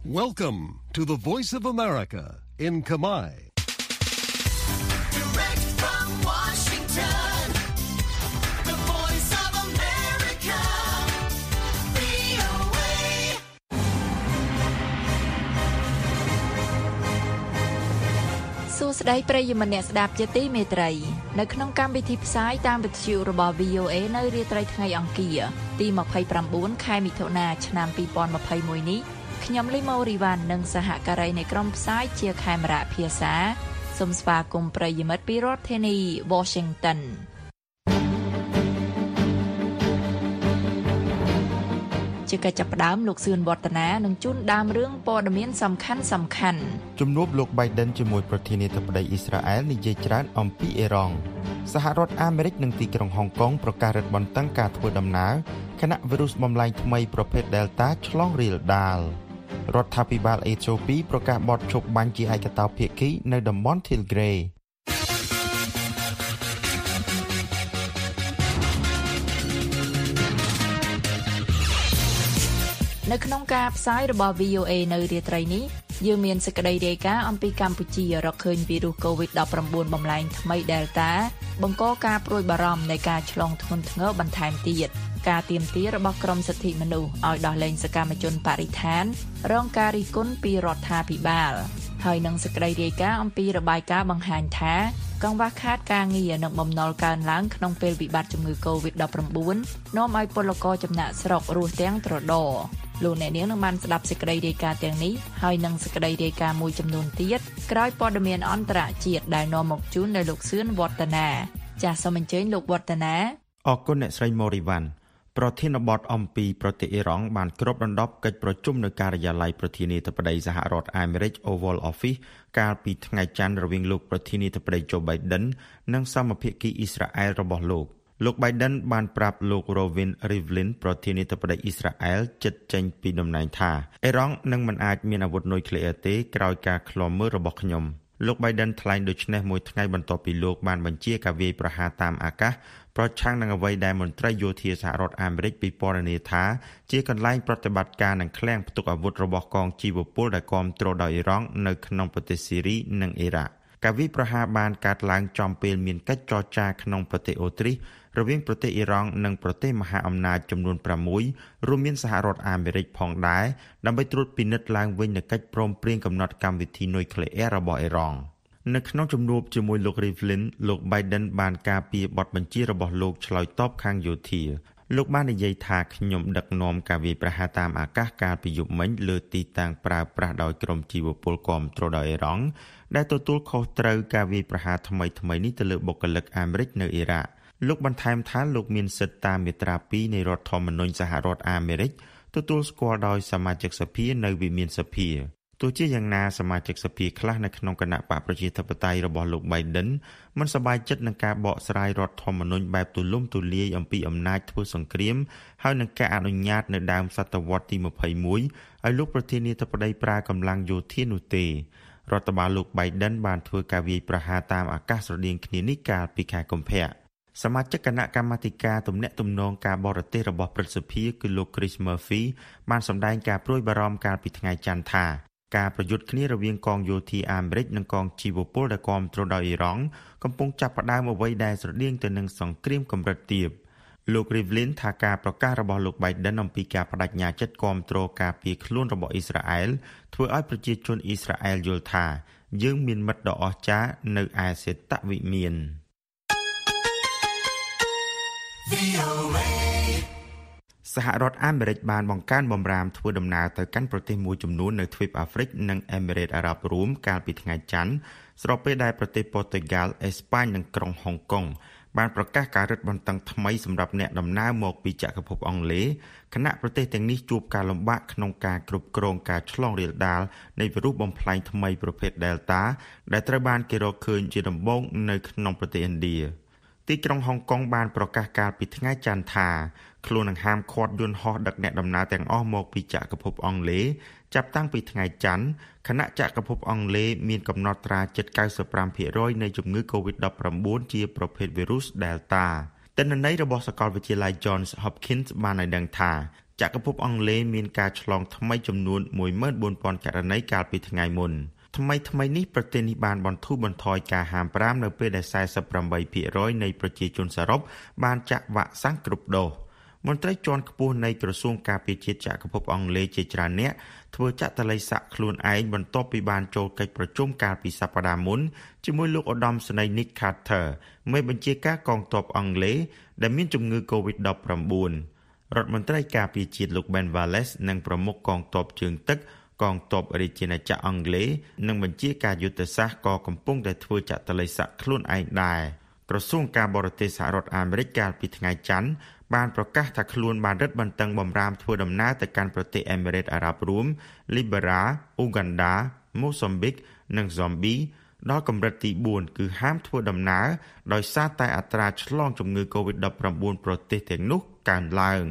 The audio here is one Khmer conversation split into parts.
Welcome to the Voice of America in Khmer. Direct from Washington, the Voice of America, VOA. សួស្តីប្រិយមិត្តអ្នកស្ដាប់ជាទីមេត្រីនៅក្នុងកម្មវិធីផ្សាយតាមវិទ្យុរបស់ VOA នៅរាត្រីថ្ងៃអង្គារទី29ខែមិថុនាឆ្នាំ2021នេះខ្ញុំលីម៉ូរីវ៉ាន់និងសហការីនៃក្រុមផ្សាយជាខេមរៈភាសាសូមស្វាគមន៍ប្រិយមិត្តពីរដ្ឋធានី Washington ជាកិច្ចចាប់ផ្ដើមលោកសឿនវឌ្ឍនានឹងជូនដើមរឿងព័ត៌មានសំខាន់ជំនួបលោក Biden ជាមួយប្រធានាធិបតីអ៊ីស្រាអែលនិយាយច្រើនអំពីអ៊ីរ៉ង់សហរដ្ឋអាមេរិកនិងទីក្រុងហុងកុងប្រកាសរឹតបន្តឹងការធ្វើដំណើរខណៈវីរុសបំលែងថ្មីប្រភេទ Delta ឆ្លងរាលដាលរដ្ឋាភិបាលអេត្យូពីប្រកាសបទឈប់បាញ់ជាឯកតោភាគីនៅតំបន់ Tigray នៅក្នុងការផ្សាយរបស់ VOA នៅរាត្រីនេះយើងមានសេចក្តីរាយការណ៍អំពីកម្ពុជារកឃើញវីរុស COVID-19 បំលែងថ្មី Delta បង្កការព្រួយបារម្ភនៃការឆ្លងធ្ងន់ធ្ងរបន្ថែមទៀតការទាមទាររបស់ក្រមសិទ្ធិមនុស្សឲ្យដោះលែងសកម្មជនបរិស្ថានរងការរិះគន់ពីរដ្ឋាភិបាលហើយនឹងសេចក្តីរាយការណ៍អំពីរបាយការណ៍បង្ហាញថាកង្វះខាតការងារនិងបំណុលកើនឡើងក្នុងពេលវិបត្តិជំងឺ COVID-19 នាំឲ្យពលករចំណាក់ស្រុករស់ទាំងត្រដរលោកអ្នកនាងនឹងបានស្ដាប់សេចក្តីរាយការណ៍ទាំងនេះហើយនឹងសេចក្តីរាយការណ៍មួយចំនួនទៀតក្រោយព័ត៌មានអន្តរជាតិដែលនាំមកជូនដោយលោកសឿនវឌ្ឍនាចាសសូមអញ្ជើញលោកវឌ្ឍនាអរគុណអ្នកស្រីម៉ូរីវ៉ាន់ប្រធានបទអំពីប្រទេសអ៊ីរ៉ង់បានគ្របដណ្ដប់កិច្ចប្រជុំនៅការិយាល័យប្រធានាធិបតីសហរដ្ឋអាមេរិក Oval Office កាលពីថ្ងៃច័ន្ទរវាងលោកប្រធានាធិបតី Joe Biden និងសមភាគីអ៊ីស្រាអែលរបស់លោក Biden បានប្រាប់លោក Reuven Rivlin ប្រធានាធិបតីអ៊ីស្រាអែលជិតចេញពីតំណែងថាអ៊ីរ៉ង់នឹងមិនអាចមានអាវុធនុយក្លេអ៊ែរទេក្រោយការឃ្លាំមើលរបស់ខ្ញុំលោក Biden ថ្លែងដូចនេះមួយថ្ងៃបន្ទាប់ពីលោកបានបញ្ជាការវាយប្រហារតាមអាកាសប្រឆាំងនឹងអ្វីដែលមន្ត្រីយោធាសហរដ្ឋអាមេរិកពិពណ៌នាថាជាកន្លែងប្រតិបត្តិការនឹងឃ្លាំងផ្ទុកអាវុធរបស់កងជីវពលដែលគាំទ្រដោយអ៊ីរ៉ង់នៅក្នុងប្រទេសស៊ីរីនិងអ៊ីរ៉ាក់ការវាយប្រហារបានកើតឡើងចំពេលមានកិច្ចចរចាក្នុងប្រទេសអូទ្រីសរវាងប្រទេសអ៊ីរ៉ង់និងប្រទេសមហាអំណាចចំនួន6រួមមានសហរដ្ឋអាមេរិកផងដែរដើម្បីត្រួតពិនិត្យឡើងវិញនូវកិច្ចព្រមព្រៀងកំណត់កម្មវិធីនុយក្លេអ៊ែររបស់អ៊ីរ៉ង់នៅក្នុងជំនួបជាមួយលោក Rivlin លោក Biden បានការពារបទបញ្ជារបស់លោកឆ្លើយតបខាងយោធាលោកបាននិយាយថាខ្ញុំដឹកនាំការវាយប្រហារតាមអាកាសកាលពីយប់មិញលើទីតាំងប្រើប្រាស់ដោយក្រុមជីវពលគាំទ្រដោយអ៊ីរ៉ង់ដែលទទួលខុសត្រូវការវាយប្រហារថ្មីៗនេះទៅលើបុគ្គលិកអាមេរិកនៅអ៊ីរ៉ាក់លោកបន្ថែមថាលោកមានសិទ្ធិតាមមាត្រា2នៃរដ្ឋធម្មនុញ្ញសហរដ្ឋអាមេរិកទទួលស្គាល់ដោយសមាជិកសភានៅវិមានសភាទោះជាយ៉ាងណាសមាជិកសភាខ្លះនៅក្នុងគណៈបកប្រជាធិបតេយ្យរបស់លោក Biden មិនសប្បាយចិត្តនឹងការបកស្រាយរដ្ឋធម្មនុញ្ញបែបទូលំទូលាយអំពីអំណាចធ្វើសង្គ្រាមហើយនឹងការអនុញ្ញាតនៅដើមសតវត្សទី21ឲ្យលោកប្រធានាធិបតីប្រើកម្លាំងយោធានោះទេរដ្ឋបាលលោក Biden បានធ្វើការវាយប្រហារតាមអាកាសស្រដៀងគ្នានេះកាលពីខែកុម្ភៈសមាជិកគណៈកម្មាធិការទំនាក់ទំនងការបរទេសរបស់ព្រឹទ្ធសភាគឺលោក Chris Murphy បានសម្ដែងការព្រួយបារម្ភកាលពីថ្ងៃច័ន្ទថាការប្រយុទ្ធគ្នារវាងកងយោធាអាមេរិកនិងកងជីវពលដែលគាំទ្រដោយអ៊ីរ៉ង់កំពុងចាប់ផ្ដើមអ្វីដែលស្រដៀងទៅនឹងសង្គ្រាមកម្រិតទាបលោក Rivlin ថាការប្រកាសរបស់លោក Biden អំពីការបដិញ្ញាចិត្តគាំទ្រការពារខ្លួនរបស់អ៊ីស្រាអែលធ្វើឲ្យប្រជាជនអ៊ីស្រាអែលយល់ថាយើងមានមិត្តដ៏អស្ចារ្យនៅឯសេតវិមានសហរដ្ឋអាមេរិកបានបង្កើនបម្រាមធ្វើដំណើរទៅកាន់ប្រទេសមួយចំនួននៅទ្វីបអាហ្វ្រិកនិងអេមីរ៉េតអារ៉ាប់រួមកាលពីថ្ងៃច័ន្ទស្របពេលដែលប្រទេសប៉ូទុយហ្គាល់ អេស្ប៉ាញនិងក្រុងហុងកុងបានប្រកាសការរឹតបន្តឹងថ្មីសម្រាប់អ្នកដំណើរមកពីចក្រភពអង់គ្លេសខណៈប្រទេសទាំងនេះជួបការលំបាកក្នុងការគ្រប់គ្រងការឆ្លងរាលដាលនៃវីរុសបំផ្លាញថ្មីប្រភេទ Delta ដែលត្រូវបានគេរកឃើញជាដំបូងនៅក្នុងប្រទេសឥណ្ឌាទីក្រុងហុងកុងបានប្រកាសកាលពីថ្ងៃច័ន្ទថាខ្លួននឹងហាមឃាត់យន្តហោះដឹកអ្នកដំណើរទាំងអស់មកពីចក្រភពអង់គ្លេសចាប់តាំងពីថ្ងៃច័ន្ទខណៈចក្រភពអង់គ្លេសមានកំណត់ត្រាជិត 95% នៃជំងឺ COVID-19 ជាប្រភេទវីរុស Delta ទិន្នន័យរបស់សាកលវិទ្យាល័យ Johns Hopkins បានឲ្យដឹងថាចក្រភពអង់គ្លេសមានការឆ្លងថ្មីចំនួន 14,000 ករណីកាលពីថ្ងៃមុនថ្មីនេះប្រទេសនេះបានបន្ធូរបន្ថយការហាម5នៅពេលដែល 48% នៃប្រជាជនសរុបបានចាក់វ៉ាក់សាំងគ្រប់ដូសមន្ត្រីជាន់ខ្ពស់នៃក្រសួងការពារជាតិចក្រភពអង់គ្លេសជាច្រើនអ្នកធ្វើចាក់តល័យសាក់ខ្លួនឯងបន្ទាប់ពីបានចូលកិច្ចប្រជុំកាលពីសប្តាហ៍មុនជាមួយលោកឧត្តមសេនីយ៍ Nick Carter មេបញ្ជាការកងទ័ពអង់គ្លេសដែលមានជំងឺ COVID-19 រដ្ឋមន្ត្រីការពារជាតិលោក Ben Wallace និងប្រមុខកងទ័ពជើងទឹកកងទ័ពរាជាណាចក្រអង់គ្លេសនិងបញ្ជាការយុទ្ធសាស្ត្រក៏កំពុងតែធ្វើចាក់តល័យសាក់ខ្លួនឯងដែរក្រសួងការបរទេសសហរដ្ឋអាមេរិកកាលពីថ្ងៃច័ន្ទបានប្រកាសថាខ្លួនបានរឹតបន្តឹងបំរាមធ្វើដំណើរទៅកាន់ប្រទេសអេមីរ៉េតអារ៉ាប់រួម Liberia, Uganda, Mozambique និង Zambia ដល់កម្រិតទី4គឺហាមធ្វើដំណើរដោយសារតែអត្រាឆ្លងជំងឺ COVID-19 ប្រទេសទាំងនោះកើនឡើង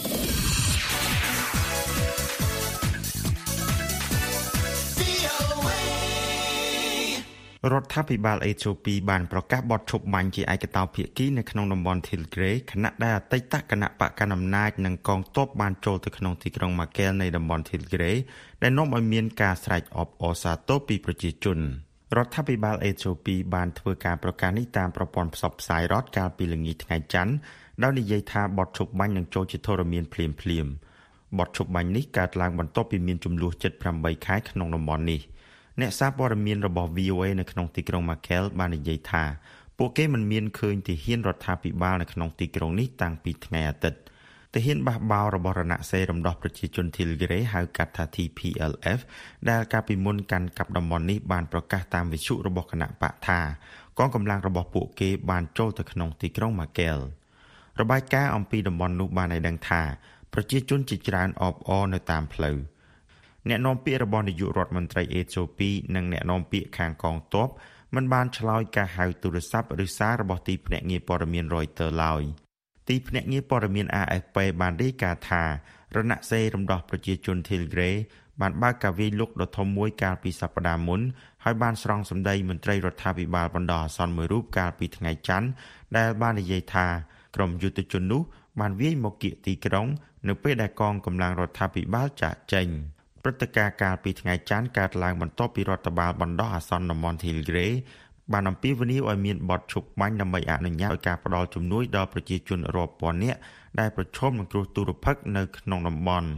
រដ្ឋាភិបាលអេត្យូពីបានប្រកាសបទឈប់បាញ់ជាឯកតោភាគីនៅក្នុងតំបន់ Tigray ខណៈដែលអតីតគណៈបកកណ្ដាលអំណាចនិងកងទ័ពបានចូលទៅក្នុងទីក្រុង Mekelle នៃតំបន់ Tigray ដែលនាំឲ្យមានការស្រែកអបអរសាទរពីប្រជាជនរដ្ឋាភិបាលអេត្យូពីបានធ្វើការប្រកាសនេះតាមប្រព័ន្ធផ្សព្វផ្សាយរដ្ឋកាលពីល្ងាចថ្ងៃច័ន្ទដោយនិយាយថាបទឈប់បាញ់នឹងចូលជាធរមានភ្លាមបទឈប់បាញ់នេះកើតឡើងបន្ទាប់ពីមានចំនួនជិត8ខែក្នុងតំបន់នេះអ្នកសារព័ត៌មានរបស់ VOA នៅក្នុងទីក្រុង Mekelle បាននិយាយថាពួកគេមិនមានឃើញទាហានរដ្ឋាភិបាលនៅក្នុងទីក្រុងនេះតាំងពីថ្ងៃអាទិត្យទាហានបះបោររបស់រណសិរ្សរំដោះប្រជាជន Tigray ហៅកាត់ថា TPLF ដែលកាលពីមុនកាន់កាប់តំបន់នេះបានប្រកាសតាមវិទ្យុរបស់គណៈបកថាកងកម្លាំងរបស់ពួកគេបានចូលទៅក្នុងទីក្រុង Mekelle របាយការណ៍អំពីតំបន់នោះបានឲ្យដឹងថាប្រជាជនជាច្រើនអបអរនៅតាមផ្លូវអ្នកនាំពាក្យរបស់នាយករដ្ឋមន្ត្រីអេត្យូពីនិងអ្នកនាំពាក្យខាងកងទ័ពមិនបានឆ្លើយការហៅទូរស័ព្ទឬសាររបស់ទីភ្នាក់ងារព័ត៌មាន Reuters ឡើយទីភ្នាក់ងារព័ត៌មាន AFP បានរាយការណ៍ថារណសិរ្សរំដោះប្រជាជន Tigray បានបើកការវាយលុកដ៏ធំមួយកាលពីសប្តាហ៍មុនហើយបានស្រង់សម្ដីមន្ត្រីរដ្ឋាភិបាលបណ្ដោះអាសន្នមួយរូបកាលពីថ្ងៃច័ន្ទដែលបាននិយាយថាក្រុមយុទ្ធជននោះបានវាយមកគៀកទីក្រុងនៅពេលដែលកងកម្លាំងរដ្ឋាភិបាលចាកចេញព្រឹត្តិការណ៍កាលពីថ្ងៃច័ន្ទកើតឡើងបន្ទាប់ពីរដ្ឋបាលបណ្ដោះអាសន្នតំបន់ Tigray បានអំពាវនាវឲ្យមានបទឈប់បាញ់ដើម្បីអនុញ្ញាតឲ្យការផ្តល់ជំនួយដល់ប្រជាជនរាប់ពាន់នាក់ដែលប្រឈមនឹងគ្រោះទុរភិក្សនៅក្នុងតំបន់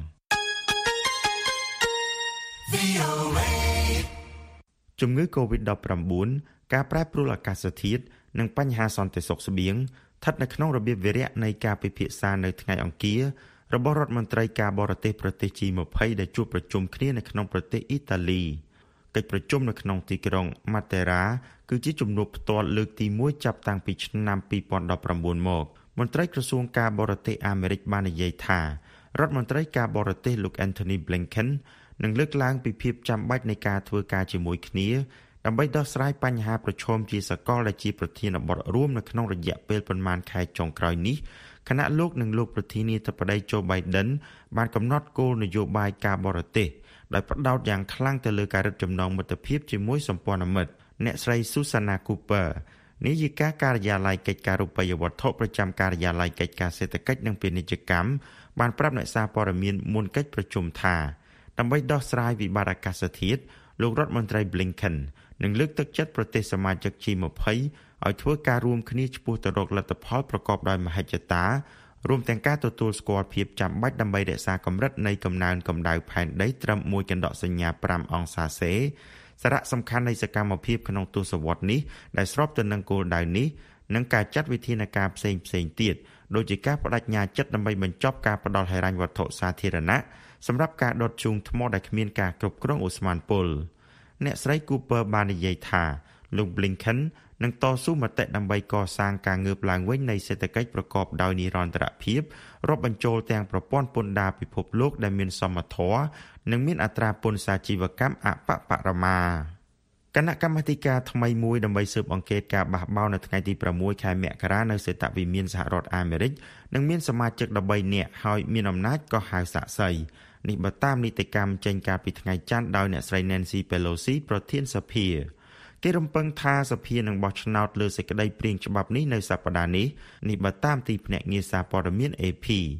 ជំងឺ COVID-19 ការប្រែប្រួលអាកាសធាតុនិងបញ្ហាសន្តិសុខស្បៀងស្ថិតនៅក្នុងរបៀបវារៈនៃការពិភាក្សានៅថ្ងៃអង្គាររបស់រដ្ឋមន្ត្រីការបរទេសប្រទេស G20 ដែលជួបប្រជុំគ្នានៅក្នុងប្រទេសអ៊ីតាលីកិច្ចប្រជុំនៅក្នុងទីក្រុង Matera គឺជាជំនួបផ្ទាល់លើកទី1ចាប់តាំងពីឆ្នាំ2019មកមន្ត្រីក្រសួងការបរទេសអាមេរិកបាននិយាយថារដ្ឋមន្ត្រីការបរទេសលោក Antony Blinken នឹងលើកឡើងពីភាពចាំបាច់នៃការធ្វើការជាមួយគ្នាដើម្បីដោះស្រាយបញ្ហាប្រឈមជាសកលដែលជាប្រធានបទរួមនៅក្នុងរយៈពេលប្រមាណខែចុងក្រោយនេះខណៈលោកនិងលោកប្រធានាធិបតី Joe Biden បានកំណត់គោលនយោបាយការបរទេសដោយផ្ដោតយ៉ាងខ្លាំងទៅលើការរឹតចំណងមិត្តភាពជាមួយសម្ព័ន្ធមិត្តអ្នកស្រី Susanna Cooper នាយិកាការិយាល័យកិច្ចការរូបិយវត្ថុប្រចាំការិយាល័យកិច្ចការសេដ្ឋកិច្ចនិងពាណិជ្ជកម្មបានប្រាប់អ្នកសារព័ត៌មានមុនកិច្ចប្រជុំថាដើម្បីដោះស្រាយវិបត្តិអាកាសធាតុលោករដ្ឋមន្ត្រី Blinken នឹងលើកទឹកចិត្តប្រទេសសមាជិក G20 ឲ្យធ្វើការរួមគ្នាឆ្ពោះទៅរកលទ្ធផលប្រកបដោយមហិច្ឆតារួមទាំងការទទួលស្គាល់ភាពចាំបាច់ដើម្បីរក្សាកម្រិតនៃកំណើនកម្ដៅផែនដីត្រឹម1កណ្ដកសញ្ញា5អង្សាសេសារៈសំខាន់នៃសកម្មភាពក្នុងទសវត្សរ៍នេះដែលស្របទៅនឹងគោលដៅនេះនិងការចាត់វិធានការផ្សេងទៀតដូចជាការបដិញ្ញាចិត្តដើម្បីបញ្ចប់ការផ្ដល់ហិរញ្ញវត្ថុសាធារណៈសម្រាប់ការដុតជូងថ្មដែលគ្មានការគ្រប់គ្រងឧស្ម័នពុលអ្នកស្រី Cooper បាននិយាយថាលោក Blinken នឹងតស៊ូមតិដើម្បីកសាងការងើបឡើងវិញនៃសេដ្ឋកិច្ចប្រកបដោយនិរន្តរភាពរាប់បញ្ចូលទាំងប្រព័ន្ធពន្ធដារពិភពលោកដែលមានសមធម៌និងមានអត្រាពន្ធសាជីវកម្មអបបរមាគណៈកម្មាធិការថ្មីមួយដើម្បីស៊ើបអង្កេតការបះបោរនៅថ្ងៃទី6ខែមករានៅសេតវិមានសហរដ្ឋអាមេរិកនឹងមានសមាជិក13នាក់ហើយមានអំណាចកោះហៅសាក្សីនេះបើតាមនីតិកម្មចេញកាលពីថ្ងៃច័ន្ទដោយអ្នកស្រី Nancy Pelosi ប្រធានសភាគេរំពឹងថាសភានឹងបោះឆ្នោតលើសេចក្តីព្រាងច្បាប់នេះនៅសប្តាហ៍នេះបើតាមទីភ្នាក់ងារសារព័ត៌មាន AP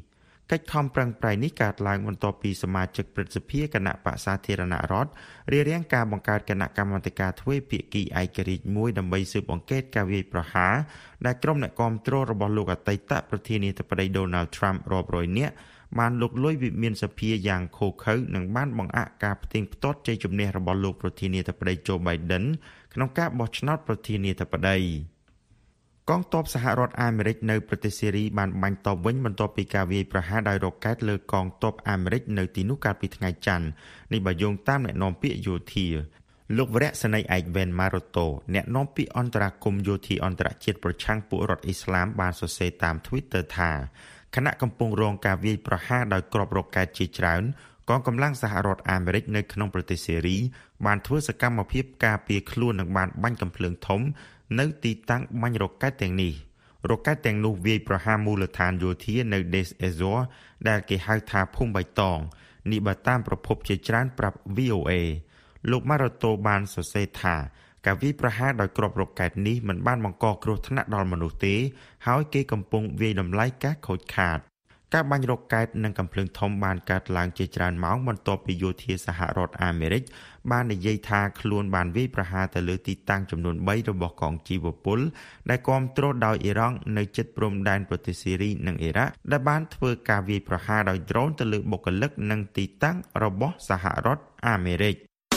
កិច្ចខំប្រឹងប្រែងនេះកើតឡើងបន្ទាប់ពីសមាជិកព្រឹទ្ធសភាគណៈបក្សសាធារណរដ្ឋរារាំងការបង្កើតគណៈកម្មាធិការទ្វេភាគីឯករាជ្យមួយដើម្បីស៊ើបអង្កេតការវាយប្រហារដែលក្រុមអ្នកគាំទ្ររបស់លោកអតីតប្រធានាធិបតី Donald Trump រាប់រយនាក់បានលុកលុយវិមានសភាយ៉ាងឃោរឃៅនិងបានបង្អាក់ការផ្ទៀងផ្ទាត់ជ័យជំនះរបស់លោកប្រធានាធិបតី Joe Biden ក្នុងការបោះឆ្នោតប្រធានាធិបតីកងទ័ពសហរដ្ឋអាមេរិកនៅប្រទេសសេរីបានបាញ់តបវិញបន្ទាប់ពីការវាយប្រហារដោយរ៉ុកែតលើកងទ័ពអាមេរិកនៅទីនោះកាលពីថ្ងៃច័ន្ទនេះបើយោងតាមអ្នកនាំពាក្យយោធាលោកវរៈសេនីយ៍ឯកវ៉េនម៉ារ៉ូតូអ្នកនាំពាក្យអន្តរកម្មយោធាអន្តរជាតិប្រឆាំងពួករដ្ឋអ៊ីស្លាមបានសរសេរតាម Twitter ថាខណៈកំពុងរងការវាយប្រហារដោយគ្រាប់រ៉ុកែតជាច្រើនកងកម្លាំងសហរដ្ឋអាមេរិកនៅក្នុងប្រទេសសេរីបានធ្វើសកម្មភាពការពារខ្លួននិងបានបាញ់កាំភ្លើងធំនៅទីតាំងបាញ់រ៉ុកែតទាំងនេះរ៉ុកែតទាំងនោះវាយប្រហារមូលដ្ឋានយោធានៅ Des Azores ដែលគេហៅថាភូមិបៃតងនេះបើតាមប្រភពជាច្រើនប្រាប់ VOA លោកម៉ារ៉ូតូបានសរសេរថាការវាយប្រហារដោយគ្រាប់រ៉ុកែតនេះមិនបានបង្កគ្រោះថ្នាក់ដល់មនុស្សទេហើយគេកំពុងវាយតម្លៃការខូចខាតការបាញ់រ៉ុកែតនិងកាំភ្លើងធំបានកើតឡើងជាច្រើនម៉ោងបន្ទាប់ពីយោធាសហរដ្ឋអាមេរិកបាននិយាយថាខ្លួនបានវាយប្រហារទៅលើទីតាំងចំនួន3របស់កងជីវពលដែលគាំទ្រដោយអ៊ីរ៉ង់នៅជិតព្រំដែនប្រទេសសេរីនិងអ៊ីរ៉ាក់ដែលបានធ្វើការវាយប្រហារដោយដ្រូនទៅលើបុគ្គលិកនិងទីតាំងរបស់សហរដ្ឋអាមេរិក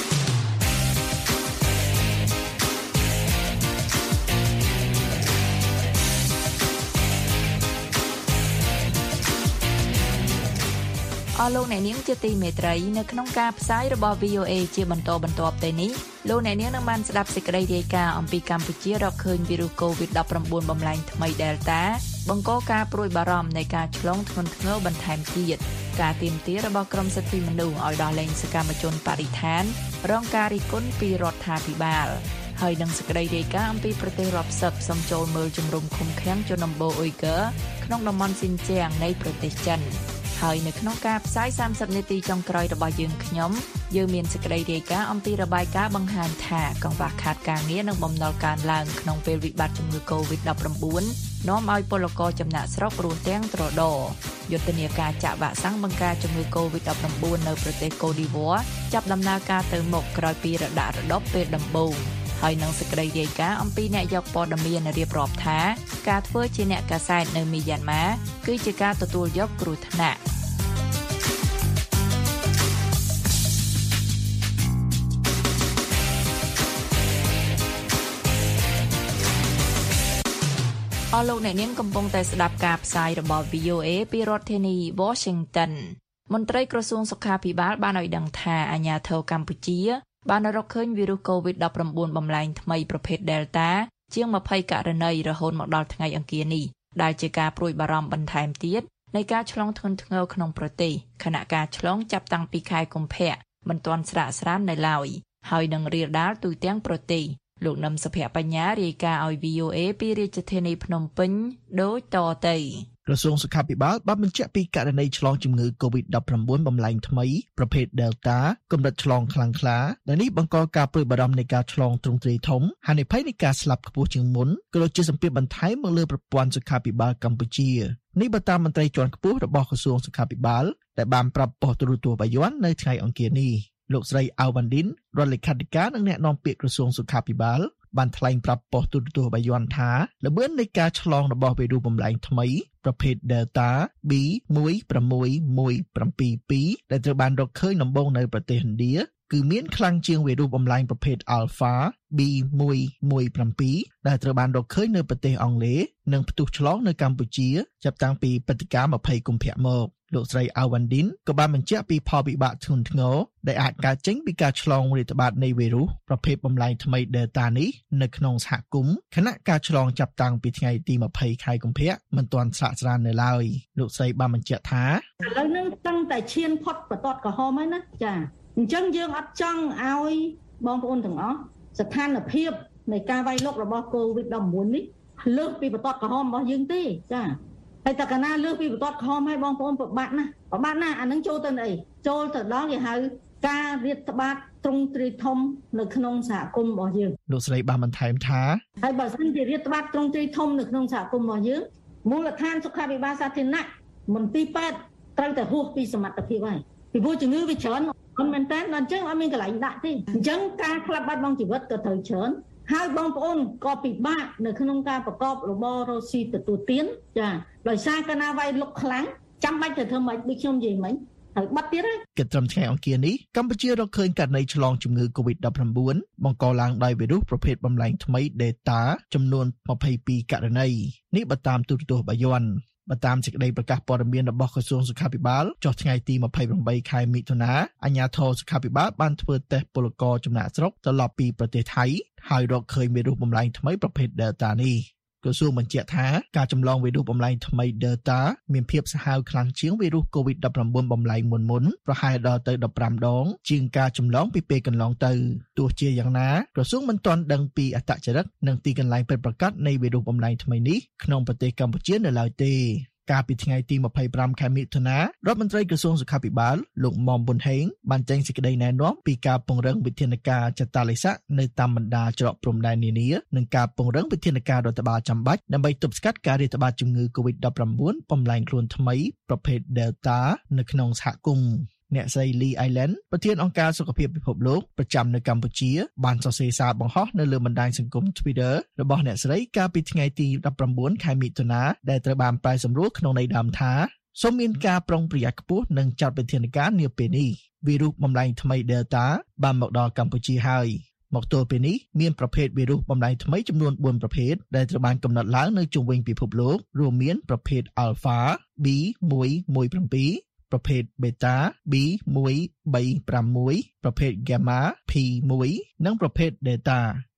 អស់លោកអ្នកនាងជាទីមេត្រីនៅក្នុងការផ្សាយរបស់ VOA ជាបន្តបន្ទាប់ទៅនេះលោកអ្នកនាងនឹងបានស្ដាប់សេចក្តីរាយការណ៍អំពីកម្ពុជារកឃើញវីរុស COVID-19 បំលែងថ្មី Delta បង្កការព្រួយបារម្ភនៃការឆ្លងធ្ងន់ធ្ងរបន្ថែមទៀតការទាមទាររបស់ក្រមសិទ្ធិមនុស្សឲ្យដោះលែងសកម្មជនបរិស្ថានរងការរិះគន់ពីរដ្ឋាភិបាលហើយនឹងសេចក្តីរាយការណ៍អំពីប្រទេសរាប់សិបសំចូលមើលជំរំឃុំឃាំងជនដំបូងអ៊ុយហ្គើក្នុងតំបន់ស៊ីនជៀងនៃប្រទេសចិនហើយនៅក្នុងការផ្សាយ30នាទីចុងក្រោយរបស់យើងមានសេចក្តីរាយការណ៍អំពីរបាយការណ៍បង្ហាញថាកង្វះខាតការងារនិងបំណុលកើនឡើងក្នុងពេលវិបត្តិជំងឺ COVID-19 នាំឲ្យពលករចំណាក់ស្រុករស់ទាំងត្រដរយុទ្ធនាការចាក់វ៉ាក់សាំងបង្ការជំងឺ COVID-19 នៅប្រទេសកូឌីវ៉ាចាប់ដំណើរការទៅមុខក្រោយពីរដាក់រដប់ពេលដំបូងហើយនឹងសេចក្តីរាយការណ៍អំពីអ្នកយកព័ត៌មានរៀបរាប់ថាការធ្វើជាអ្នកកាសែតនៅមីយ៉ាន់ម៉ាគឺជាការទទួលយកគ្រោះថ្នាក់អស់លោកអ្នកនាងកំពុងតែស្ដាប់ការផ្សាយរបស់ VOA ពីរដ្ឋធានី Washington មន្ត្រីក្រសួងសុខាភិបាលបានឲ្យដឹងថាអាជ្ញាធរកម្ពុជាបានរកឃើញវីរុស COVID-19 បំលែងថ្មីប្រភេទ Delta ជាង20ករណីរហូតមកដល់ថ្ងៃអង្គារនេះដែលជាការព្រួយបារម្ភបន្ថែមទៀតនៃការឆ្លងធ្ងន់ធ្ងរក្នុងប្រទេសខណៈការឆ្លងចាប់តាំងពីខែកុម្ភៈមិនទាន់ស្រាកស្រាននៅឡើយហើយនឹងរាលដាលទូទាំងប្រទេសលោកនឹមសុភ័ក្របញ្ញារាយការណ៍ឲ្យ VOA ពីរាជធានីភ្នំពេញដូចតទៅក្រសួងសុខាភិបាលបានបញ្ជាក់ពីករណីឆ្លងជំងឺ COVID-19 បំលែងថ្មីប្រភេទ Delta កម្រិតឆ្លងខ្លាំងក្លាដែលនេះបង្កការព្រួយបារម្ភនៃការឆ្លងទ្រង់ទ្រាយធំហានិភ័យនៃការស្លាប់ខ្ពស់ជាងមុនក៏ដូចជាសម្ពាធបន្ថែមមកលើប្រព័ន្ធសុខាភិបាលកម្ពុជានេះបើតាមមន្ត្រីជាន់ខ្ពស់របស់ក្រសួងសុខាភិបាលដែលបានប្រាប់ប៉ុស្តិ៍ទូរទស្សន៍បាយ័ននៅថ្ងៃអង្គារនេះលោកស្រីអាវ៉ាន់ឌិនរដ្ឋលេខាធិការនិងអ្នកនាំពាក្យក្រសួងសុខាភិបាលបានថ្លែងប្រាប់ប៉ុស្តិ៍ទូរទស្សន៍បាយ័នថាល្បឿននៃការឆ្លងរបស់វីរុសបំលែងថ្មីប្រភេទ Delta B16172 ដែលត្រូវបានរកឃើញដំបូងនៅប្រទេសឥណ្ឌាគឺមានខ្លាំងជាងវីរុសបំលែងប្រភេទ Alpha B117 ដែលត្រូវបានរកឃើញនៅប្រទេសអង់គ្លេសនិងផ្ទុះឆ្លងនៅកម្ពុជាចាប់តាំងពីព្រឹត្តិការណ៍20កុម្ភៈមកលោកស្រីអាវ៉ាន់ឌិនក៏បានបញ្ជាក់ពីផលវិបាកធ្ងន់ធ្ងរដែលអាចកើតចេញពីការឆ្លងរាតត្បាតនៃវីរុសប្រភេទបំលែងថ្មី Delta នេះនៅក្នុងសហគមន៍ខណៈការឆ្លងចាប់តាំងពីថ្ងៃទី20ខែកុម្ភៈមិនទាន់ស្រាកស្រាននៅឡើយលោកស្រីបានបញ្ជាក់ថាឥឡូវហ្នឹងតាំងតែឈានផុតបន្ទាត់ក្រហមហើយណាចាអញ្ចឹងយើងអត់ចង់ឲ្យបងប្អូនទាំងអស់ស្ថានភាពនៃការវាយលុករបស់ COVID-19 នេះលើសពីបន្ទាត់ក្រហមរបស់យើងទេចាហើយតើកាលណាលើសពីបន្ទាត់ក្រហមឲ្យបងប្អូនពិបាកណាអានឹងចូលទៅអីចូលទៅដល់គេហៅការរាតត្បាតទ្រង់ទ្រាយធំនៅក្នុងសហគមន៍របស់យើងលោកស្រីបានបន្ថែមថាហើយបើសិនជារាតត្បាតទ្រង់ទ្រាយធំនៅក្នុងសហគមន៍របស់យើងមូលដ្ឋានសុខាភិបាលសាធារណៈមន្ទីរពេទ្យត្រូវតែហួសពីសមត្ថភាពហើយពីព្រោះជំងឺវាច្រើនមិនមែនតែអញ្ចឹងអត់មានកន្លែងដាក់ទេអញ្ចឹងការខ្លះបាត់បង់ជីវិតក៏ត្រូវច្រើនហើយបងប្អូនក៏ពិបាកនៅក្នុងការប្រកបរបររកស៊ីទទួលទានចាដោយសារកណាវាយលុកខ្លាំងចាំបាច់ទៅធ្វើម៉េចដូចខ្ញុំនិយាយមិញហើយបាត់ទៀតហើយគិតត្រឹមថ្ងៃអង្គារនេះកម្ពុជារកឃើញករណីឆ្លងជំងឺ COVID-19 បង្កឡើងដោយវីរុសប្រភេទបំលែងថ្មី Delta ចំនួន22ករណីនេះបើតាមទូរទស្សន៍បាយ័នបើតាមសេចក្តីប្រកាសព័ត៌មានរបស់ក្រសួងសុខាភិបាលចុះថ្ងៃទី28ខែមិថុនាអាជ្ញាធរសុខាភិបាលបានធ្វើតេស្តពលករចំណាក់ស្រុកត្រឡប់ពីប្រទេសថៃហើយរកឃើញវីរុសបំលែងថ្មីប្រភេទ Delta នេះក្រសួងបញ្ជាក់ថាការចម្លងវីរុសបំលែងថ្មី Delta មានភាពសាហាវខ្លាំងជាងវីរុស COVID-19 បំលែងមុនប្រហែលដល់ទៅ15ដងជាងការចម្លងពីពេលកន្លងទៅទោះជាយ៉ាងណាក្រសួងមិនទាន់ដឹងពីអត្តចរិតនិងទីកន្លែងពិតប្រាកដនៃវីរុសបំលែងថ្មីនេះក្នុងប្រទេសកម្ពុជានៅឡើយទេកាលពីថ្ងៃទី25ខែមិថុនារដ្ឋមន្ត្រីក្រសួងសុខាភិបាលលោកមុំប៊ុនហេងបានចេញសេចក្តីណែនាំពីការពង្រឹងវិធានការចតាឡេស័កនៅតាមបណ្ដាច្រកព្រំដែននានានិងការពង្រឹងវិធានការរដ្ឋបាលចាំបាច់ដើម្បីទប់ស្កាត់ការរាតត្បាតជំងឺ COVID-19 បំលែងខ្លួនថ្មីប្រភេទ Delta នៅក្នុងសហគមន៍អ្នកស្រី Lee Island ប្រធានអង្គការសុខភាពពិភពលោកប្រចាំនៅកម្ពុជាបានសរសេរសារបង្ហោះនៅលើបណ្ដាញសង្គម Twitter របស់អ្នកស្រីកាលពីថ្ងៃទី19ខែមិថុនាដែលត្រូវបានប្រែសម្រួលក្នុងន័យដើមថាសូមមានការប្រុងប្រយ័ត្នខ្ពស់និងចាត់វិធានការនាពេលនេះវីរុសបំលែងថ្មី Delta បានមកដល់កម្ពុជាហើយមកទល់ពេលនេះមានប្រភេទវីរុសបំលែងថ្មីចំនួន4ប្រភេទដែលត្រូវបានកំណត់ឡើងនៅជុំវិញពិភពលោករួមមានប្រភេទ Alpha B117ប្រភេទ Beta B136 ប្រភេទ Gamma P1 និងប្រភេទ Delta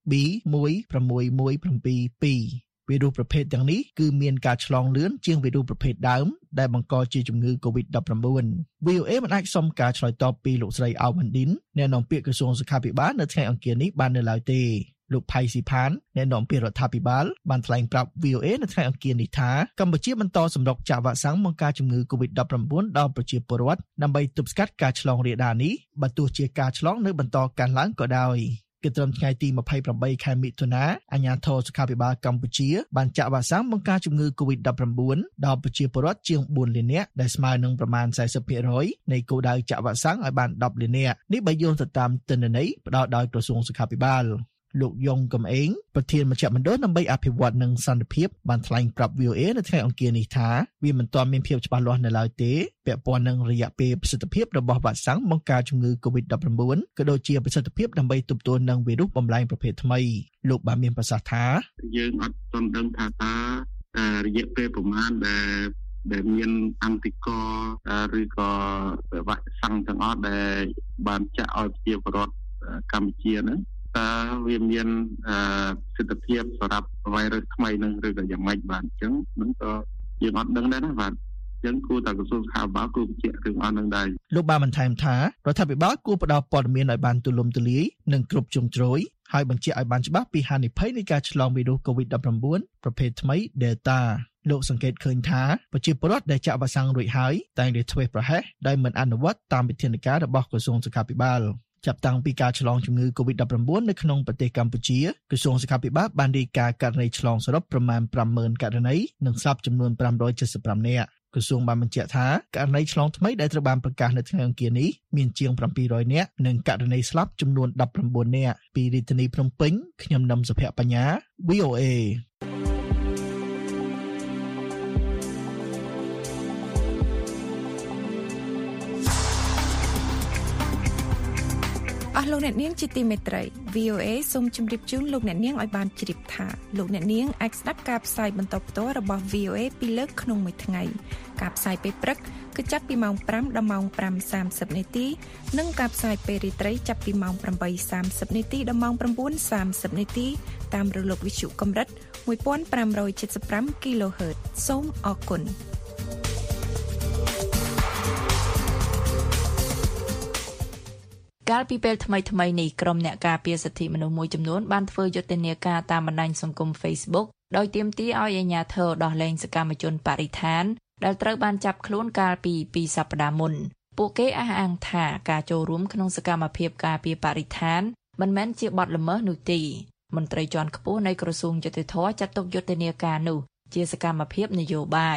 B1617.2 វីរុសប្រភេទទាំងនេះគឺមានការឆ្លងលឿនជាងវីរុសប្រភេទដើមដែលបង្កជាជំងឺ COVID-19 VOA មិនអាចសុំការឆ្លើយតបពីលោកស្រីអាវ៉ាន់ឌិនអ្នកនាំពាក្យក្រសួងសុខាភិបាលនៅថ្ងៃអង្គារនេះបាននៅឡើយទេលោកផៃស៊ីផានអ្នកនាំពាក្យរដ្ឋាភិបាលបានថ្លែងប្រាប់ VOA នៅថ្ងៃអង្គារនេះថាកម្ពុជាបន្តសម្រុកចាក់វ៉ាក់សាំងបង្ការជំងឺ COVID-19 ដល់ប្រជាពលរដ្ឋដើម្បីទប់ស្កាត់ការឆ្លងរាលដាលនេះបើទោះជាការឆ្លងនៅបន្តកើនឡើងក៏ដោយគិតត្រឹមថ្ងៃទី28ខែមិថុនាអាជ្ញាធរសុខាភិបាលកម្ពុជាបានចាក់វ៉ាក់សាំងបង្ការជំងឺ COVID-19 ដល់ប្រជាពលរដ្ឋជាង4លាននាក់ដែលស្មើនឹងប្រមាណ 40% នៃគោលដៅចាក់វ៉ាក់សាំងឲ្យបាន10លាននាក់នេះបើយោងទៅតាមទិន្នន័យផ្ដល់ដោយក្រសួងសុខាភិបាលលោកយ៉ុងកំឯងប្រធានមជ្ឈមណ្ឌលដើម្បីអភិវឌ្ឍនិងសន្តិភាពបានថ្លែងប្រាប់ VOA នៅថ្ងៃអង្គារនេះថាវាមិនទាន់មានភាពច្បាស់លាស់នៅឡើយទេពាក់ព័ន្ធនឹងរយៈពេលប្រសិទ្ធភាពរបស់វ៉ាក់សាំងបង្ការជំងឺ COVID-19 ក៏ដូចជាប្រសិទ្ធភាពដើម្បីទប់ទល់នឹងវីរុសបំលែងប្រភេទថ្មីលោកបានមានប្រសាសន៍ថាយើងអត់ទាន់ដឹងថាតើរយៈពេលប្រមាណដែលមានអង្គតិកឬក៏វ៉ាក់សាំងទាំងអស់ដែលបានចាក់ឲ្យប្រជាពលរដ្ឋកម្ពុជាហ្នឹងតើវាមានសិទ្ធិភាពសម្រាប់វ៉ៃរុសថ្មីនឹងឬក៏យ៉ាងម៉េចបាទអញ្ចឹងហ្នឹងក៏យើងអត់ដឹងដែរណាបាទអញ្ចឹងគួរតែក្រសួងសុខាភិបាលគួរបញ្ជាក់រឿងអស់ហ្នឹងដែរលោកបានបន្ថែមថារដ្ឋាភិបាលគួរផ្ដល់ព័ត៌មានឲ្យបានទូលំទូលាយនិងគ្រប់ជ្រុងជ្រោយហើយបញ្ជាក់ឲ្យបានច្បាស់ពីហានិភ័យនៃការឆ្លងវីរុស COVID-19 ប្រភេទថ្មី Delta លោកសង្កេតឃើញថាប្រជាពលរដ្ឋដែលចាក់វ៉ាក់សាំងរួចហើយតែងតែធ្វេសប្រហែសដោយមិនអនុវត្តតាមវិធានការរបស់ក្រសួងសុខាភិបាលចាប់តាំងពីការឆ្លងជំងឺ COVID-19 នៅក្នុងប្រទេសកម្ពុជាក្រសួងសុខាភិបាលបានរាយការណ៍ករណីឆ្លងសរុបប្រមាណ 50,000 ករណីនិងស្លាប់ចំនួន575នាក់ក្រសួងបានបញ្ជាក់ថាករណីឆ្លងថ្មីដែលត្រូវបានប្រកាសនៅថ្ងៃអង្គារនេះមានជាង700នាក់និងករណីស្លាប់ចំនួន19នាក់ពីរាជធានីភ្នំពេញខ្ញុំនឹមសុភ័ក្របញ្ញា VOA លោកអ្នកនាងជាទីមេត្រី VOA សូមជម្រាបជូនលោកអ្នកនាងឲ្យបានជ្រាបថាលោកអ្នកនាងអាចស្ដាប់ការផ្សាយបន្តផ្ទាល់របស់ VOA ពីរលើកក្នុងមួយថ្ងៃការផ្សាយពេលព្រឹកគឺចាប់ពីម៉ោង 5 ដល់ម៉ោង 5:30 នាទីនិងការផ្សាយពេលរាត្រីចាប់ពីម៉ោង 8:30 នាទីដល់ម៉ោង 9:30 នាទីតាមរលកវិទ្យុកម្រិត 1575 kHz សូមអរគុណកាលពីពេលថ្មីៗនេះក្រុមអ្នកការពារសិទ្ធិមនុស្សមួយចំនួនបានធ្វើយុទ្ធនាការតាមបណ្ដាញសង្គម Facebook ដោយទាមទារឲ្យអាជ្ញាធរដោះលែងសកម្មជនបរិស្ថានដែលត្រូវបានចាប់ខ្លួនកាលពី2សប្តាហ៍មុនពួកគេអះអាងថាការចូលរួមក្នុងសកម្មភាពការពារបរិស្ថានមិនមែនជាបទល្មើសនោះទេមន្ត្រីជាន់ខ្ពស់នៃក្រសួងយុតិធធម៌ចាត់ទុកយុទ្ធនាការនោះជាសកម្មភាពនយោបាយ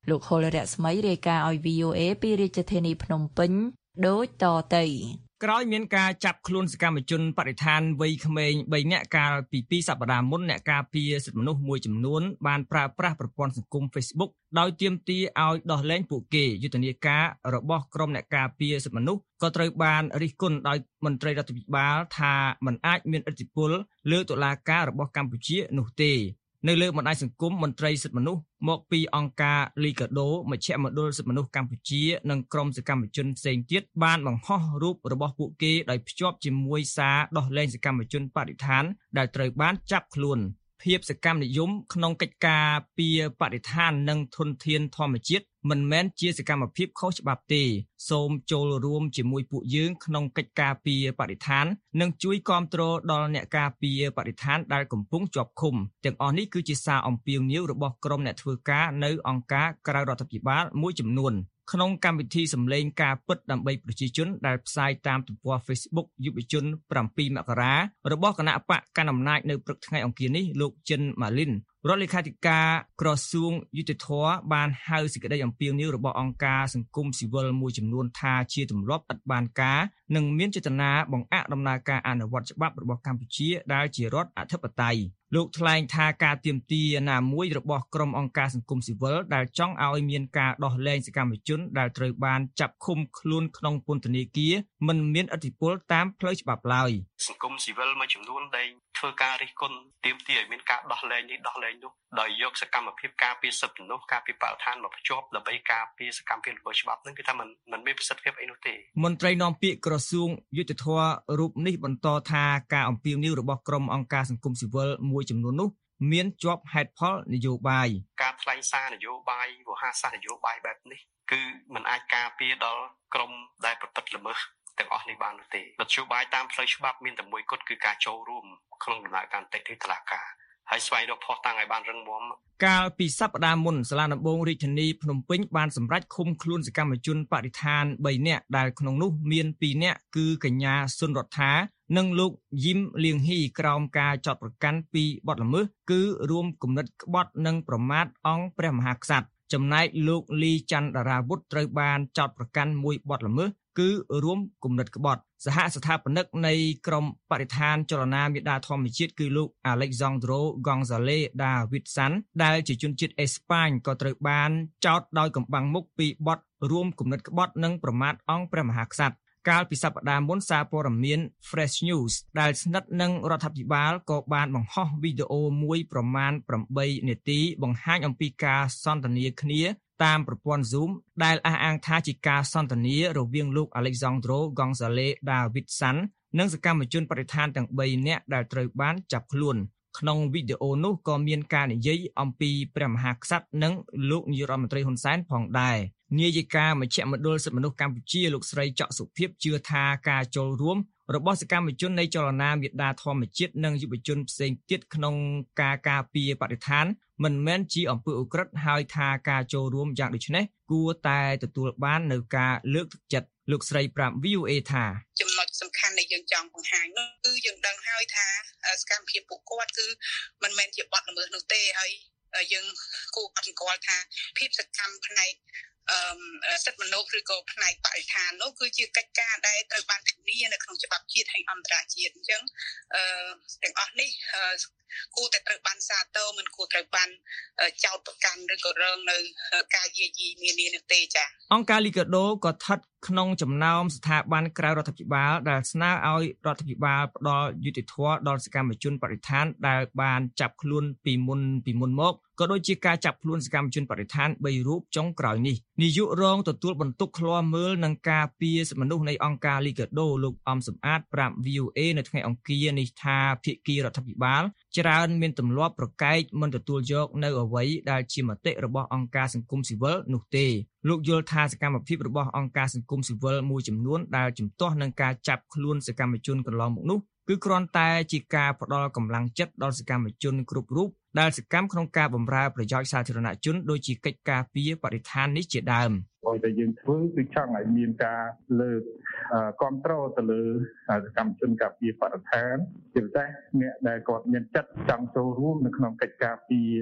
លោកហុលរស្មីរាយការណ៍ឲ្យ VOA ពីរាជធានីភ្នំពេញដូចតទៅក្រោយមានការចាប់ខ្លួនសកម្មជនបរិស្ថានវ័យក្មេង3នាក់កាលពី2សប្តាហ៍មុនអ្នកការពារសិទ្ធិមនុស្សមួយចំនួនបានប្រើប្រាស់ប្រព័ន្ធសង្គម Facebook ដោយទាមទារឲ្យដោះលែងពួកគេយុទ្ធនាការរបស់ក្រុមអ្នកការពារសិទ្ធិមនុស្សក៏ត្រូវបានរិះគន់ដោយមន្ត្រីរដ្ឋាភិបាលថាមិនអាចមានឥទ្ធិពលលើតុលាការរបស់កម្ពុជានោះទេនៅលើបណ្ដាញសង្គមមន្ត្រីសិទ្ធិមនុស្សមកពីអង្គការលីកាដូមជ្ឈមណ្ឌលសិទ្ធិមនុស្សកម្ពុជានិងក្រុមសកម្មជនផ្សេងទៀតបានបង្ហោះរូបរបស់ពួកគេដោយភ្ជាប់ជាមួយសារដោះលែងសកម្មជនបរិស្ថានដែលត្រូវបានចាប់ខ្លួនភាពសកម្មនិយមក្នុងកិច្ចការពារបរិស្ថាននិងធនធានធម្មជាតិមិនមែនជាសកម្មភាពខុសច្បាប់ទេសូមចូលរួមជាមួយពួកយើងក្នុងកិច្ចការពារបរិស្ថាននិងជួយគាំទ្រដល់អ្នកការពារបរិស្ថានដែលកំពុងជាប់ឃុំទាំងអស់នេះគឺជាសារអំពាវនាវរបស់ក្រុមអ្នកធ្វើការនៅអង្គការក្រៅរដ្ឋាភិបាលមួយចំនួនក្នុងកម្មវិធីសម្លេងការពិតដើម្បីប្រជាជនដែលផ្សាយតាមទំព័រ Facebook យុវជន7មករារបស់គណៈបកកណ្ដាលអំណាចនៅព្រឹកថ្ងៃអង្គារនេះលោកចិនម៉ាលីនរដ្ឋលេខាធិការក្រសួងយុតិធធម៌បានហៅសេចក្តីអំពាវនាវរបស់អង្គការសង្គមស៊ីវិលមួយចំនួនថាជាទម្លាប់ឥតបានការនិងមានចេតនាបង្អាក់ដំណើរការអនុវត្តច្បាប់របស់កម្ពុជាដែលជារដ្ឋអធិបតេយ្យលោកថ្លែងថាការទាមទារណាមួយរបស់ក្រុមអង្គការសង្គមស៊ីវិលដែលចង់ឲ្យមានការដោះលែងសកម្មជនដែលត្រូវបានចាប់ឃុំខ្លួនក្នុងពន្ធនាគារមិនមានឥទ្ធិពលតាមផ្លូវច្បាប់ឡើយសង្គមស៊ីវិលមួយចំនួនដែលធ្វើការរិះគន់ទាមទារឲ្យមានការដោះលែងនេះដោះលែងនោះដោយយកសកម្មភាពការពារសិទ្ធិមនុស្សការពារបរិស្ថានមកភ្ជាប់ដើម្បីការពារសកម្មភាពល្មើសច្បាប់នឹងគឺថាมันមានប្រសិទ្ធភាពអីនោះទេមន្ត្រីនាំពាក្យក្រសួងយុតិធធម៌រូបនេះបន្តថាការអំពាវនាវរបស់ក្រុមអង្គការសង្គមស៊ីវិលមួយចំនួននោះមានជាប់ហេតុផលនយោបាយការថ្លែងសារនយោបាយវោហារសាស្ត្រនយោបាយបែបនេះគឺมันអាចការពារដល់ក្រុមដែលប្រព្រឹត្តល្មើសទាំងអស់នេះបាននោះទេនយោបាយតាមផ្លូវច្បាប់មានតែមួយគត់គឺការចូលរួមក្នុងដំណើរការនីតិតុលាការហើយស្វែងរកភស្តុតាងឲ្យបានរឹងមាំកាលពីសប្តាហ៍មុនសាលាដំបងរាជធានីភ្នំពេញបានសម្រេចឃុំខ្លួនសកម្មជនបរិស្ថាន3នាក់ដែលក្នុងនោះមាន2នាក់គឺកញ្ញាសុនរដ្ឋានិងលោកយីមលៀងហ៊ីក្រោមការចោទប្រកាន់ពីបទល្មើសគឺរួមគំនិតក្បត់និងប្រមាថអង្គព្រះមហាក្សត្រចំណែកលោកលីច័ន្ទតារាវុធត្រូវបានចោទប្រកាន់មួយបទល្មើសគឺរួមគំនិតក្បត់សហស្ថាបនិកនៃក្រមបរិស្ថានចលនាមេដាធម្មជាតិគឺលោក Alexandro Gonzalez Davidson ដែលជាជនជាតិអេស្ប៉ាញក៏ត្រូវបានចោទដោយកំបាំងមុខពីបទរួមគំនិតក្បត់និងប្រមាថអង្គព្រះមហាក្សត្រកាលពីសប្តាហ៍មុនសារព័ត៌មាន Fresh News ដែលស្និទ្ធនឹងរដ្ឋាភិបាលក៏បានបង្ហោះវីដេអូមួយប្រមាណ8នាទីបង្ហាញអំពីការសន្ទនាគ្នាតាមប្រព័ន្ធ Zoom ដែលអះអាងថាជាការសន្ទនារវាងលោក Alexandro Gonzalez Davidson និងសកម្មជនបរិស្ថានទាំង3នាក់ដែលត្រូវបានចាប់ខ្លួនក្នុងវីដេអូនោះក៏មានការនិយាយអំពីព្រះមហាក្សត្រនិងលោកនាយរដ្ឋមន្ត្រីហ៊ុនសែនផងដែរនាយិកាមជ្ឈមណ្ឌលសិទ្ធិមនុស្សកម្ពុជាលោកស្រីច័កសុភាពជឿថាការចូលរួមរបស់សកម្មជននៃចលនាមេដាធម្មជាតិនិងយុវជនផ្សេងទៀតក្នុងការការពារបរិស្ថានមិនមែនជាអំពើឧក្រិដ្ឋហើយថាការចូលរួមយ៉ាងដូចនេះគួរតែទទួលបាននូវការលើកទឹកចិត្តលោកស្រីប្រាប់ VOA ថាចំណុចសំខាន់ដែលយើងចង់បង្ហាញនោះគឺយើងដឹងហើយថាសកម្មភាពពួកគាត់គឺមិនមែនជាបទល្មើសនោះទេហើយយើងគួរអត់ស្គាល់ថាភាពសកម្មផ្នែកសិទ្ធិមនុស្សឬក៏ផ្នែកបរិស្ថាននោះគឺជាកិច្ចការដែលត្រូវបានធានានៅក្នុងច្បាប់ជាតិហើយអន្តរជាតិអញ្ចឹងទាំងអស់នេះគួរតែត្រូវបានសាទរមិនគួរត្រូវបានចោទប្រកាន់ឬក៏រងនៅការយាយីនានានោះទេចា៎អង្គការលីកាដូក៏ស្ថិតក្នុងចំណោមស្ថាប័នក្រៅរដ្ឋាភិបាលដែលស្នើឲ្យរដ្ឋាភិបាលផ្ដល់យុត្តិធម៌ដល់សកម្មជនបរិស្ថានដែលបានចាប់ខ្លួនពីមុនមកក៏ដូចជាការចាប់ខ្លួនសកម្មជនបរិស្ថាន3រូបចុងក្រោយនេះនាយករងទទួលបន្ទុកឃ្លាំមើលនឹងការពារសិទ្ធិមនុស្សនៃអង្គការលីកាដូលោកអំសំអាតប្រាប់ VOA នៅថ្ងៃអង្គារនេះថាភាគីរដ្ឋាភិបាលច្រើនមានទម្លាប់ប្រកែកមិនទទួលយកនៅអ្វីដែលជាមតិរបស់អង្គការសង្គមស៊ីវិលនោះទេលោកយល់ថាសកម្មភាពរបស់អង្គការសង្គមស៊ីវិលមួយចំនួនដែលជំទាស់នឹងការចាប់ខ្លួនសកម្មជនកន្លងមកនោះគឺគ្រាន់តែជាការផ្ដល់កម្លាំងចិត្តដល់សកម្មជនគ្រប់រូបដែលសកម្មក្នុងការបម្រើប្រយោជន៍សាធារណជនដូចជាកិច្ចការពារបរិស្ថាននេះជាដើមហើយតែយើងធ្វើគឺចង់ឲ្យមានការលើកគ្រប់គ្រងទៅលើសកម្មជនការពារបរិស្ថានជាពិសេសអ្នកដែលគាត់មានចិត្តចង់ចូលរួមនៅក្នុងកិច្ចការពារ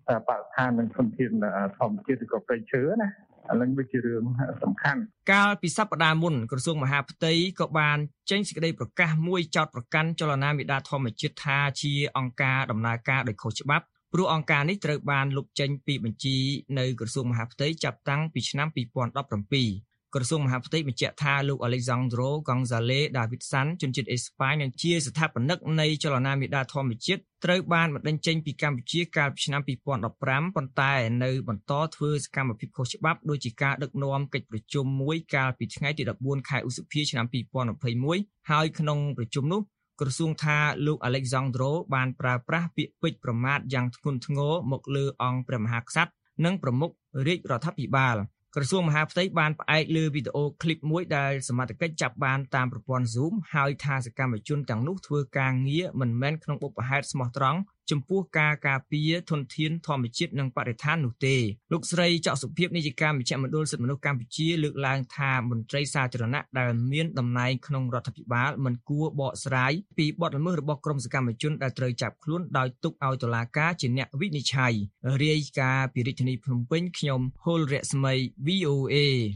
បរិស្ថាននិងធនធានធម្មជាតិឬក៏ព្រៃឈើណាអានឹងវាជារឿងសំខាន់កាលពីសប្តាហ៍មុនក្រសួងមហាផ្ទៃក៏បានចេញសេចក្តីប្រកាសមួយចោទប្រកាន់ចលនាមេដាធម្មជាតិថាជាអង្គការដំណើរការដោយខុសច្បាប់ព្រោះអង្គការនេះត្រូវបានលុបចេញពីបញ្ជីនៅក្រសួងមហាផ្ទៃចាប់តាំងពីឆ្នាំ2017ក្រសួងមហាផ្ទៃបញ្ជាក់ថាលោក Alejandro González Davidson ជនជាតិអេស្ប៉ាញនិងជាស្ថាបនិកនៃចលនាមេដាធម្មជាតិត្រូវបានបណ្តេញចេញពីកម្ពុជាកាលពីឆ្នាំ2015ប៉ុន្តែនៅបន្តធ្វើសកម្មភាពខុសច្បាប់ដូចជាការដឹកនាំកិច្ចប្រជុំមួយកាលពីថ្ងៃទី14ខែឧសភាឆ្នាំ2021ហើយក្នុងប្រជុំនោះក្រសួងថាលោក Alejandro បានប្រើប្រាស់ពាក្យពេចន៍ប្រមាថយ៉ាងធ្ងន់ធ្ងរមកលើអង្គព្រះមហាក្សត្រនិងប្រមុខរាជរដ្ឋាភិបាលក្រសួងមហាផ្ទៃបានផ្អែកលើវីដេអូឃ្លីបមួយដែលសមត្ថកិច្ចចាប់បានតាមប្រព័ន្ធ Zoom ហើយថាសកម្មជនទាំងនោះធ្វើការងារមិនមែនក្នុងបុព្វហេតុស្មោះត្រង់ចំពោះការការពារធនធានធម្មជាតិនិងបរិស្ថាននោះទេលោកស្រីច័កសុភាពនាយិកាមជ្ឈមណ្ឌលសិទ្ធិមនុស្សកម្ពុជាលើកឡើងថាមន្ត្រីសាធារណៈដែលមានតំណែងក្នុងរដ្ឋាភិបាលមិនគួរបកស្រាយពីបទល្មើសរបស់ក្រុមសកម្មជនដែលត្រូវចាប់ខ្លួនដោយទុកឲ្យតុលាការជាអ្នកវិនិច្ឆ័យរាយការណ៍ពីរាជធានីភ្នំពេញខ្ញុំហុលរស្មី VOA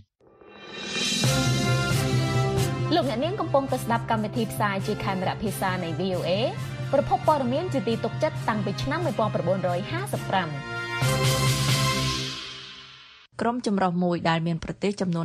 លោកអ្នកនាងកំពុងតែស្ដាប់កម្មវិធីផ្សាយជាខេមរៈភាសានៃ VOA ប្រភពព័ត៌មានជាទីទុកចិត្តតាំងពីឆ្នាំ1955 ក្រុមចម្រុះមួយដែលមានប្រទេសចំនួន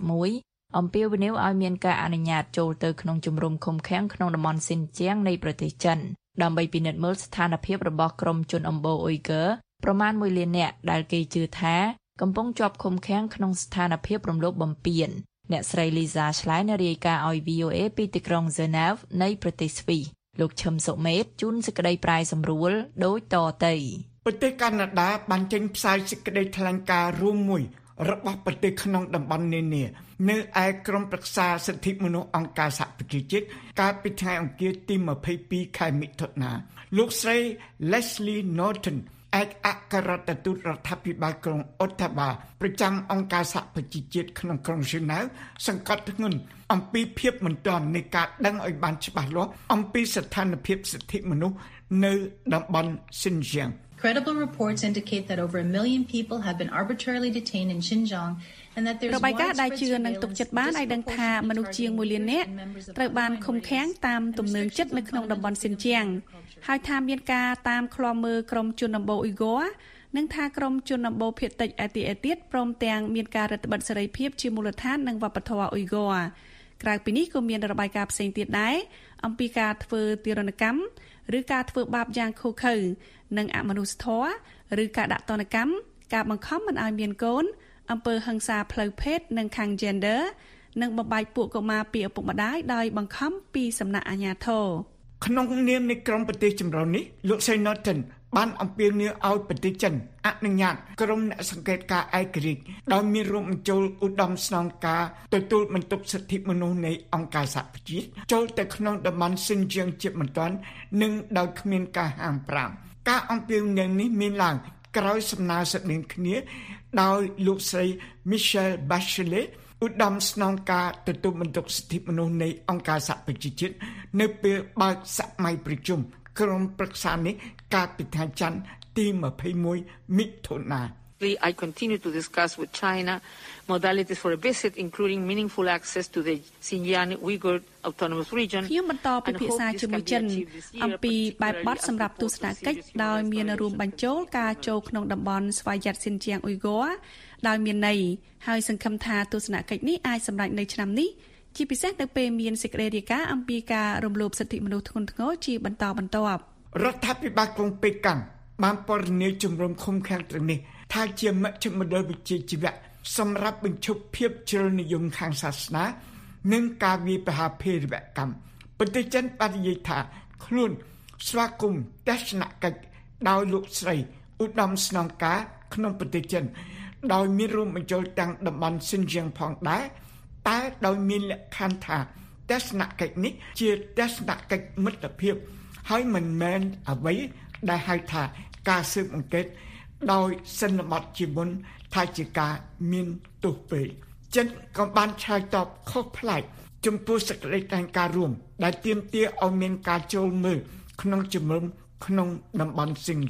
41អំពាវនាវឲ្យមានការអនុញ្ញាតចូលទៅក្នុងជំរំឃុំឃាំងក្នុងតំបន់ស៊ីនជៀងនៃប្រទេសចិនដើម្បីពិនិត្យមើលស្ថានភាពរបស់ក្រុមជនអម្បូរអ៊ុយហ្គើប្រមាណ1លាននាក់ដែលគេជឿថាកំពុងជាប់ឃុំឃាំងក្នុងស្ថានភាពរំលោភបំពានអ្នកស្រី Lisa Schlein រាយការណ៍ឲ្យ VOA ពីទីក្រុង Geneva នៃប្រទេសស្វីសលោកឈឹមសុមេតជូនសេចក្តីប្រាយសម្រួលដូចតទៅប្រទេសកាណាដាបានចេញផ្សាយសេចក្តីថ្លែងការណ៍រួមមួយរបស់ប្រទេសក្នុងតំបន់នានានៅឯក្រុមប្រឹក្សាសិទ្ធិមនុស្សអង្គការសហប្រជាជាតិកាលពីថ្ងៃអង្គារទី22ខែមិថុនាលោកស្រី Leslie Norton ឯកអគ្គរដ្ឋទូតរដ្ឋាភិបាលក្រុងអូតាវ៉ាប្រចាំអង្គការសហប្រជាជាតិក្នុងក្រុងហ្សឺណែវសង្កត់ធ្ងន់អំពីភាពមិនទាន់នៃការដឹងឲ្យបានច្បាស់លាស់អំពីស្ថានភាពសិទ្ធិមនុស្សនៅតំបន់ស៊ីនជៀង Credible reports indicate that over 1 million people have been arbitrarily detained in Xinjiang and that there's របាយការណ៍ដែលជឿនឹងទុកចិត្តបានឲ្យដឹងថាមនុស្សជាង1លាននាក់ត្រូវបានឃុំឃាំងតាមទំនើងចិត្តនៅក្នុងតំបន់ស៊ីនជៀងហើយថាមានការតាមឃ្លាំមើលក្រុមជនអម្បូរអ៊ុយហ្គ័រនិងថាក្រុមជនអម្បូរភាគតិចឯទៀតព្រមទាំងមានការរឹតបន្តឹងសេរីភាពជាមូលដ្ឋាននិងវប្បធម៌អ៊ុយហ្គ័រក្រៅពីនេះក៏មានរបាយការណ៍ផ្សេងទៀតដែរអំពីការធ្វើទារុណកម្មឬការធ្វើបាបយ៉ាងឃោរឃៅនិងអមនុស្សធម៌ឬការដាក់ទណ្ឌកម្មការបង្ខំមិនឲ្យមានកូនអំពើហិង្សាផ្លូវភេទនិងខាង gender និងបំបែកពួកកុមារពីឪពុកម្ដាយដោយបង្ខំពីសំណាក់អាជ្ញាធរក្នុងនាមនៃក្រុមប្រទេសចម្រុះនេះលោក Norton បានអំពាវនាវឲ្យប្រទេសចិនអនុញ្ញាតក្រុមអ្នកសង្កេតការឯករាជ្យដោយមានរួមបញ្ចូលឧត្តមស្នងការទទួលបន្ទុកសិទ្ធិមនុស្សនៃអង្គការសហប្រជាជាតិចូលទៅក្នុងតំបន់ស៊ីនជៀងជាបន្ទាន់និងដោយគ្មានការហាម5ការអំពាវនាវនេះមានឡើងក្រោយសំណើស្តីងគ្នាដោយលោកស្រី Michelle Bachelet ឧត្តមស្នងការទទួលបន្ទុកសិទ្ធិមនុស្សនៃអង្គការសហប្រជាជាតិនៅពេលបើកសម័យប្រជុំក្រុមប្រឹក្សានេះកាលពីថ្ងៃច័ន្ទទី21មិថុនា I continue to discuss with China modalities for a visit including meaningful access to the Xinjiang Uyghur Autonomous Region ខ្ញុំបន្តពិភាក្សាជាមួយចិនអំពីបែបបទសម្រាប់ទស្សនកិច្ចដោយមានរួមបញ្ចូលការចូលក្នុងតំបន់ស្វយ័តស៊ីនជៀងអ៊ុយហ្គ័រដោយមានន័យហើយសង្ឃឹមថាទស្សនកិច្ចនេះអាចសម្រេចនៅឆ្នាំនេះជាពិសេសនៅពេលមានសេចក្តីរាយការណ៍អំពីការរំលោភសិទ្ធិមនុស្សធ្ងន់ធ្ងរជាបន្តបន្ទាប់រដ្ឋាភិបាលក្រុងប៉េកាំងបានពណ៌នាជំរំឃុំឃាំងទាំងនេះថាជាមជ្ឈមណ្ឌលវិជ្ជាជីវៈសម្រាប់បញ្ឈប់ភាពជ្រុលនិយមខាងសាសនានិងការវាយប្រហារភេរវកម្មប្រទេសចិនបាននិយាយថាខ្លួនស្វាគមន៍ទស្សនកិច្ចដោយលោកស្រីឧត្តមស្នងការក្នុងប្រទេសចិនដោយមានរួមបញ្ចូលទាំងតំបន់ស៊ីនជៀងផងដែរតែដោយមានលក្ខខណ្ឌថាទស្សនកិច្ចនេះជាទស្សនកិច្ចមិត្តភាពហើយមិនមែនអ្វីដែលហៅថាការស៊ើបអង្កេតដោយសន្និបាតជាមុនថាជាការមានទោសពេកចិនក៏បានឆ្លើយតបខុសប្លែកចំពោះសេចក្តីថ្លែងការណ៍រួមដែលទាមទារឲ្យមានការចូលមើលក្នុងជំរំក្នុងតំបន់ស៊ីនជៀង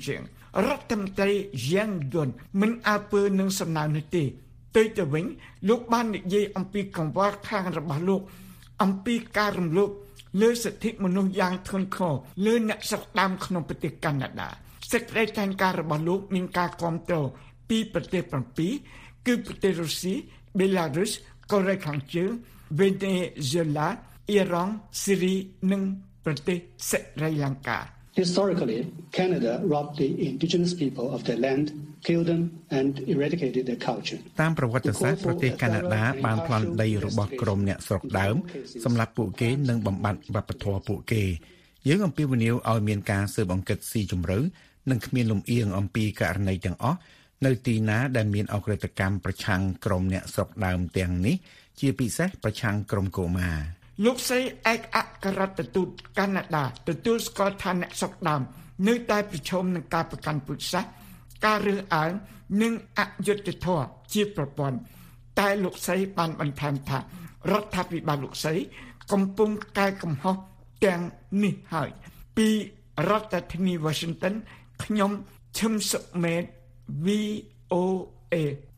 រដ្ឋមន្ត្រីយ៉ាងយន់មិនអើពើនឹងសំណើនេះទេទៅវិញលោកបាននិយាយអំពីកង្វល់ខាងរបស់លោកអំពីការរំលោភលើសិទ្ធិមនុស្សយ៉ាងធ្ងន់ធ្ងរលើអ្នកស្រុកដើមក្នុងប្រទេសកាណាដាសេចក្តីថ្លែងការណ៍របស់លោកមានការគាំទ្រពីប្រទេស7គឺប្រទេសរុស្ស៊ីបេឡារុសកូរ៉េខាងជើងវេណេហ្ស៊ុយឡាអ៊ីរ៉ង់ស៊ីរីនិងប្រទេសស្រីលង្កា Historically, Canada robbed the indigenous people of their land, killed them and eradicated their culture. តាមប្រវត្តិសាស្ត្រប្រទេសកាណាដាបានប្លន់ដីរបស់ក្រុមអ្នកស្រុកដើមសម្រាប់ពួកគេនិងបំបត្តិវប្បធម៌ពួកគេយើងអំពាវនាវឲ្យមានការស៊ើបអង្កេតស៊ីជម្រៅនិងគ្មានលំអៀងអំពីករណីទាំងអស់នៅទីណាដែលមានអក្រិតកម្មប្រឆាំងក្រុមអ្នកស្រុកដើមទាំងនេះជាពិសេសប្រឆាំងក្រុមកុមារលោកស្រីឯកអគ្គរដ្ឋទូតកាណាដាទទួលស្គាល់ថាអ្នកស្រុកដើមនៅតែប្រឈមនឹងការប្រកាន់ពូជសាសន៍ការរើសអើងនិងអយុត្តិធម៌ជាប្រព័ន្ធតែលោកស្រីបានបន្ថែមថារដ្ឋាភិបាលលោកស្រីកំពុងកែកំហុសទាំងនេះហើយពីរដ្ឋធានី Washington ខ្ញុំឈឹមសុមេត VOA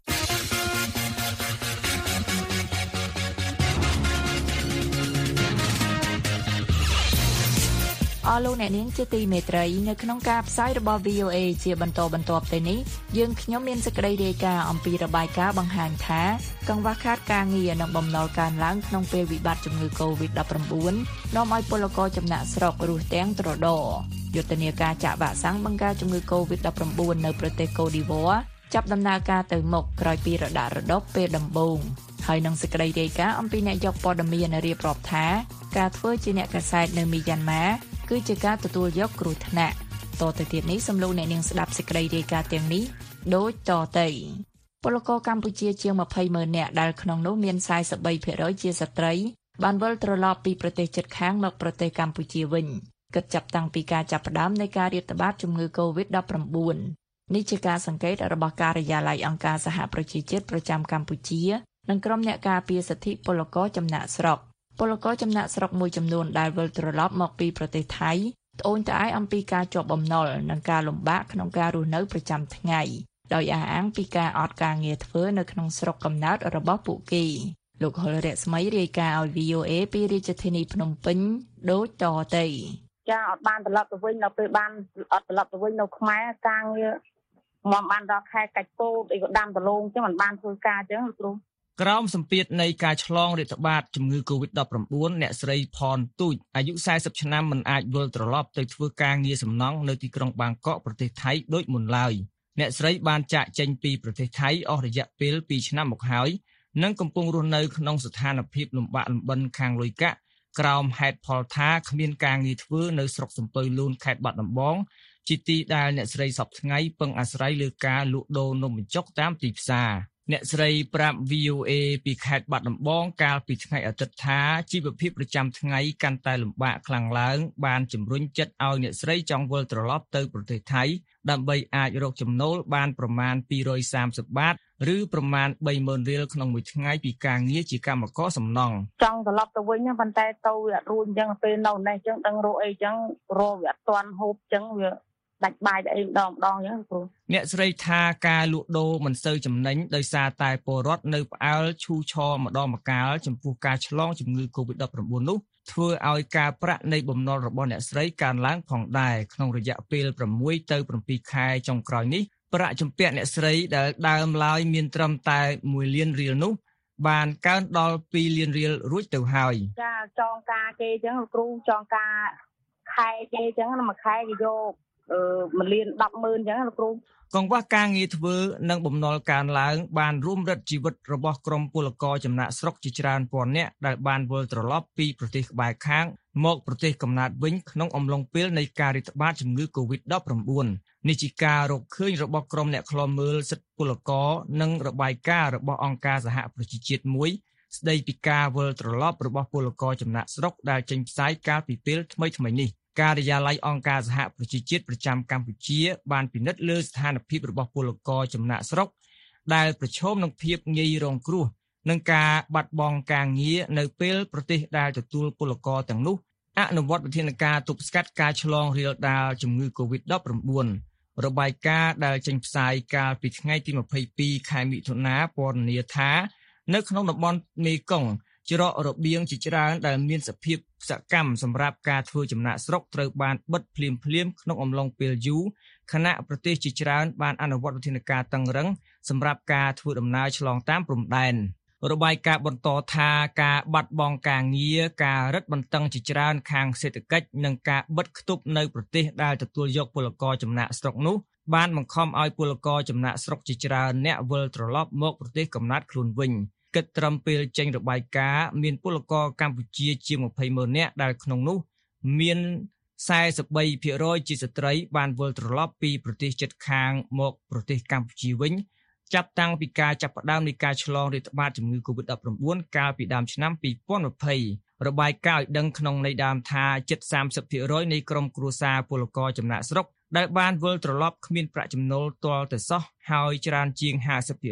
អស់លោកអ្នកនាងជាទីមេត្រីនៅក្នុងការផ្សាយរបស់ VOA ជាបន្តបន្ទាប់ទៅនេះយើងខ្ញុំមានសេចក្តីរាយការណ៍អំពីរបាយការណ៍បង្ហាញថាកង្វះខាតការងារនិងបំណុលកើនឡើងក្នុងពេលវិបត្តិជំងឺ COVID-19 នាំឲ្យពលករចំណាក់ស្រុករស់ទាំងត្រដរយុទ្ធនាការចាក់វ៉ាក់សាំងបង្ការជំងឺ COVID-19 នៅប្រទេសកូឌីវ៉ាចាប់ដំណើរការទៅមុខក្រោយពីរដាក់រដប់ពេលដំបូងហើយនឹងសេចក្តីរាយការណ៍អំពីអ្នកយកព័ត៌មានរៀបរាប់ថាការធ្វើជាអ្នកកាសែតនៅមីយ៉ាន់ម៉ាគឺជាការទទួលយកគ្រោះថ្នាក់តទៅទៀតនេះសំឡេងអ្នកនាងស្ដាប់សេចក្តីរាយការណ៍ទាំងនេះដូចតទៅពលករកម្ពុជាជាង 20,000 នាក់ដែលក្នុងនោះមាន 43% ជាស្ត្រីបានវិលត្រឡប់ពីប្រទេសជិតខាងមកប្រទេសកម្ពុជាវិញគិតចាប់តាំងពីការចាប់ផ្ដើមនៃការរាតត្បាតជំងឺ COVID-19 នេះជាការសង្កេតរបស់ការិយាល័យអង្គការសហប្រជាជាតិប្រចាំកម្ពុជានិងក្រុមអ្នកការពារសិទ្ធិពលករចំណាក់ស្រុកពលករចំណាក់ស្រុកមួយចំនួនដែលវិលត្រឡប់មកពីប្រទេសថៃត្អូញត្អែអំពីការជាប់បំណុលនិងការលំបាកក្នុងការរស់នៅប្រចាំថ្ងៃដោយអះអាងពីការអត់ការងារធ្វើនៅក្នុងស្រុកកំណើតរបស់ពួកគេលោកហុលរស្មីរាយការណ៍ឲ្យ VOA ពីរាជធានីភ្នំពេញដូចតទៅចាអត់បានត្រឡប់ទៅវិញដល់ពេលបានអត់ត្រឡប់ទៅវិញនៅខ្មែរការងារមកបានដល់ខែកាច់ពោតអីក៏ដាំដលងចឹងមិនបានធ្វើការចឹងគ្រូក្រោមសម្ពាធនៃការឆ្លងរាតត្បាតជំងឺ COVID-19 អ្នកស្រីផនទូចអាយុ40ឆ្នាំមិនអាចវិលត្រឡប់ទៅធ្វើការងារសំណង់នៅទីក្រុងបាងកកប្រទេសថៃដូចមុនឡើយអ្នកស្រីបានចាកចេញពីប្រទេសថៃអស់រយៈពេល2ឆ្នាំមកហើយនិងកំពុងរស់នៅក្នុងស្ថានភាពលំបាកលំបិនខាងលុយកាក់ក្រោមហេតុផលថាគ្មានការងារធ្វើនៅស្រុកសំពៅលូនខេត្តបាត់ដំបងជាទីដែលអ្នកស្រីសពថ្ងៃពឹងអាស្រ័យលើការលក់ដូរនំបញ្ចុកតាមទីផ្សារអ្នកស្រីប្រាប់ VOA ពីខេត្តបាត់ដំបងកាលពីថ្ងៃអាទិត្យថាជីវភាពប្រចាំថ្ងៃកាន់តែលំបាកខ្លាំងឡើងបានជំរុញចិត្តឲ្យអ្នកស្រីចង់វិលត្រឡប់ទៅប្រទេសថៃដើម្បីអាចរកចំណូលបានប្រមាណ230បាតឬប្រមាណ 30,000 រៀលក្នុងមួយថ្ងៃពីការងារជាកម្មករសំណង់ចង់ត្រឡប់ទៅវិញប៉ុន្តែទៅវាអត់រួចអញ្ចឹងពេលនៅនេះអញ្ចឹងដឹងរកអីអញ្ចឹងរកវាអត់ទាន់ហូបអញ្ចឹងវាដាច់បាយអីម្ដងអញ្ចឹងគ្រូអ្នកស្រីថាការលក់ដូរមិនសូវចំណេញដោយសារតែពលរដ្ឋនៅផ្អើលឈូឆរម្ដងម្កាលចំពោះការឆ្លងជំងឺ COVID-19 នោះធ្វើឲ្យការប្រាក់នៃបំណុលរបស់អ្នកស្រីកើនឡើងផងដែរក្នុងរយៈពេល6ទៅ7ខែចុងក្រោយនេះប្រាក់ចម្ពាក់អ្នកស្រីដែលដើមឡើយមានត្រឹមតែ1លានរៀលនោះបានកើនដល់2លានរៀលរួចទៅហើយចាចងការគេអញ្ចឹងគ្រូចងការខែគេអញ្ចឹងមួយខែគេយក1លាន 10,000 អញ្ចឹងលោកគ្រូកង្វះការងារធ្វើនិងបំណុលកើនឡើងបានរួមរឹតជីវិតរបស់ក្រុមពលករចំណាក់ស្រុកជាច្រើនពាន់នាក់ដែលបានវិលត្រឡប់ពីប្រទេសក្បែរខាងមកប្រទេសកំណើតវិញក្នុងអំឡុងពេលនៃការរាតត្បាតជំងឺ COVID-19 នេះជាការរកឃើញរបស់ក្រុមអ្នកឃ្លាំមើលសិទ្ធិពលករនិងរបាយការណ៍របស់អង្គការសហប្រជាជាតិមួយស្ដីពីការវិលត្រឡប់របស់ពលករចំណាក់ស្រុកដែលចេញផ្សាយកាលពីពេលថ្មីៗនេះការិយាល័យអង្គការសហប្រជាជាតិប្រចាំកម្ពុជាបានពិនិត្យលើស្ថានភាពរបស់ពលករចំណាក់ស្រុកដែលប្រឈមនឹងភាពងាយរងគ្រោះនឹងការបាត់បង់ការងារនៅពេលប្រទេសដែលទទួលពលករទាំងនោះអនុវត្តវិធានការទប់ស្កាត់ការឆ្លងរាលដាលជំងឺ COVID-19 របាយការណ៍ដែលចេញផ្សាយកាលពីថ្ងៃទី22ខែមិថុនាពណ៌នាថានៅក្នុងតំបន់មេគង្គច្រករបៀងជាច្រើនដែលមានសភាពសកម្មសម្រាប់ការធ្វើចំណាកស្រុកត្រូវបានបិទភ្លាមៗក្នុងអំឡុងពេលយូរខណៈប្រទេសជាច្រើនបានអនុវត្តវិធានការតឹងរឹងសម្រាប់ការធ្វើដំណើរឆ្លងតាមព្រំដែនរបាយការណ៍បន្តថាការបាត់បង់ការងារការរឹតបន្តឹងជាច្រើនខាងសេដ្ឋកិច្ចនិងការបិទគប់នៅប្រទេសដែលទទួលយកពលករចំណាកស្រុកនោះបានបង្ខំឲ្យពលករចំណាកស្រុកជាច្រើនអ្នកវិលត្រឡប់មកប្រទេសកំណើតខ្លួនវិញគិតត្រឹមពេលចេញរបាយការណ៍មានពលករកម្ពុជាជាង 20,000 នាក់ដែលក្នុងនោះមាន 43% ជាស្ត្រីបានវិលត្រឡប់ពីប្រទេសជិតខាងមកប្រទេសកម្ពុជាវិញចាប់តាំងពីការចាប់ផ្ដើមនៃការឆ្លងរាតត្បាតជំងឺ Covid-19 កាលពីដើមឆ្នាំ2020របាយការណ៍ឲ្យដឹងក្នុងន័យដើមថាជិត 30% នៃក្រុមគ្រួសារពលករចំណាកស្រុកដែលបានវិលត្រឡប់គ្មានប្រាក់ចំណូលទាល់តែសោះហើយច្រើនជាង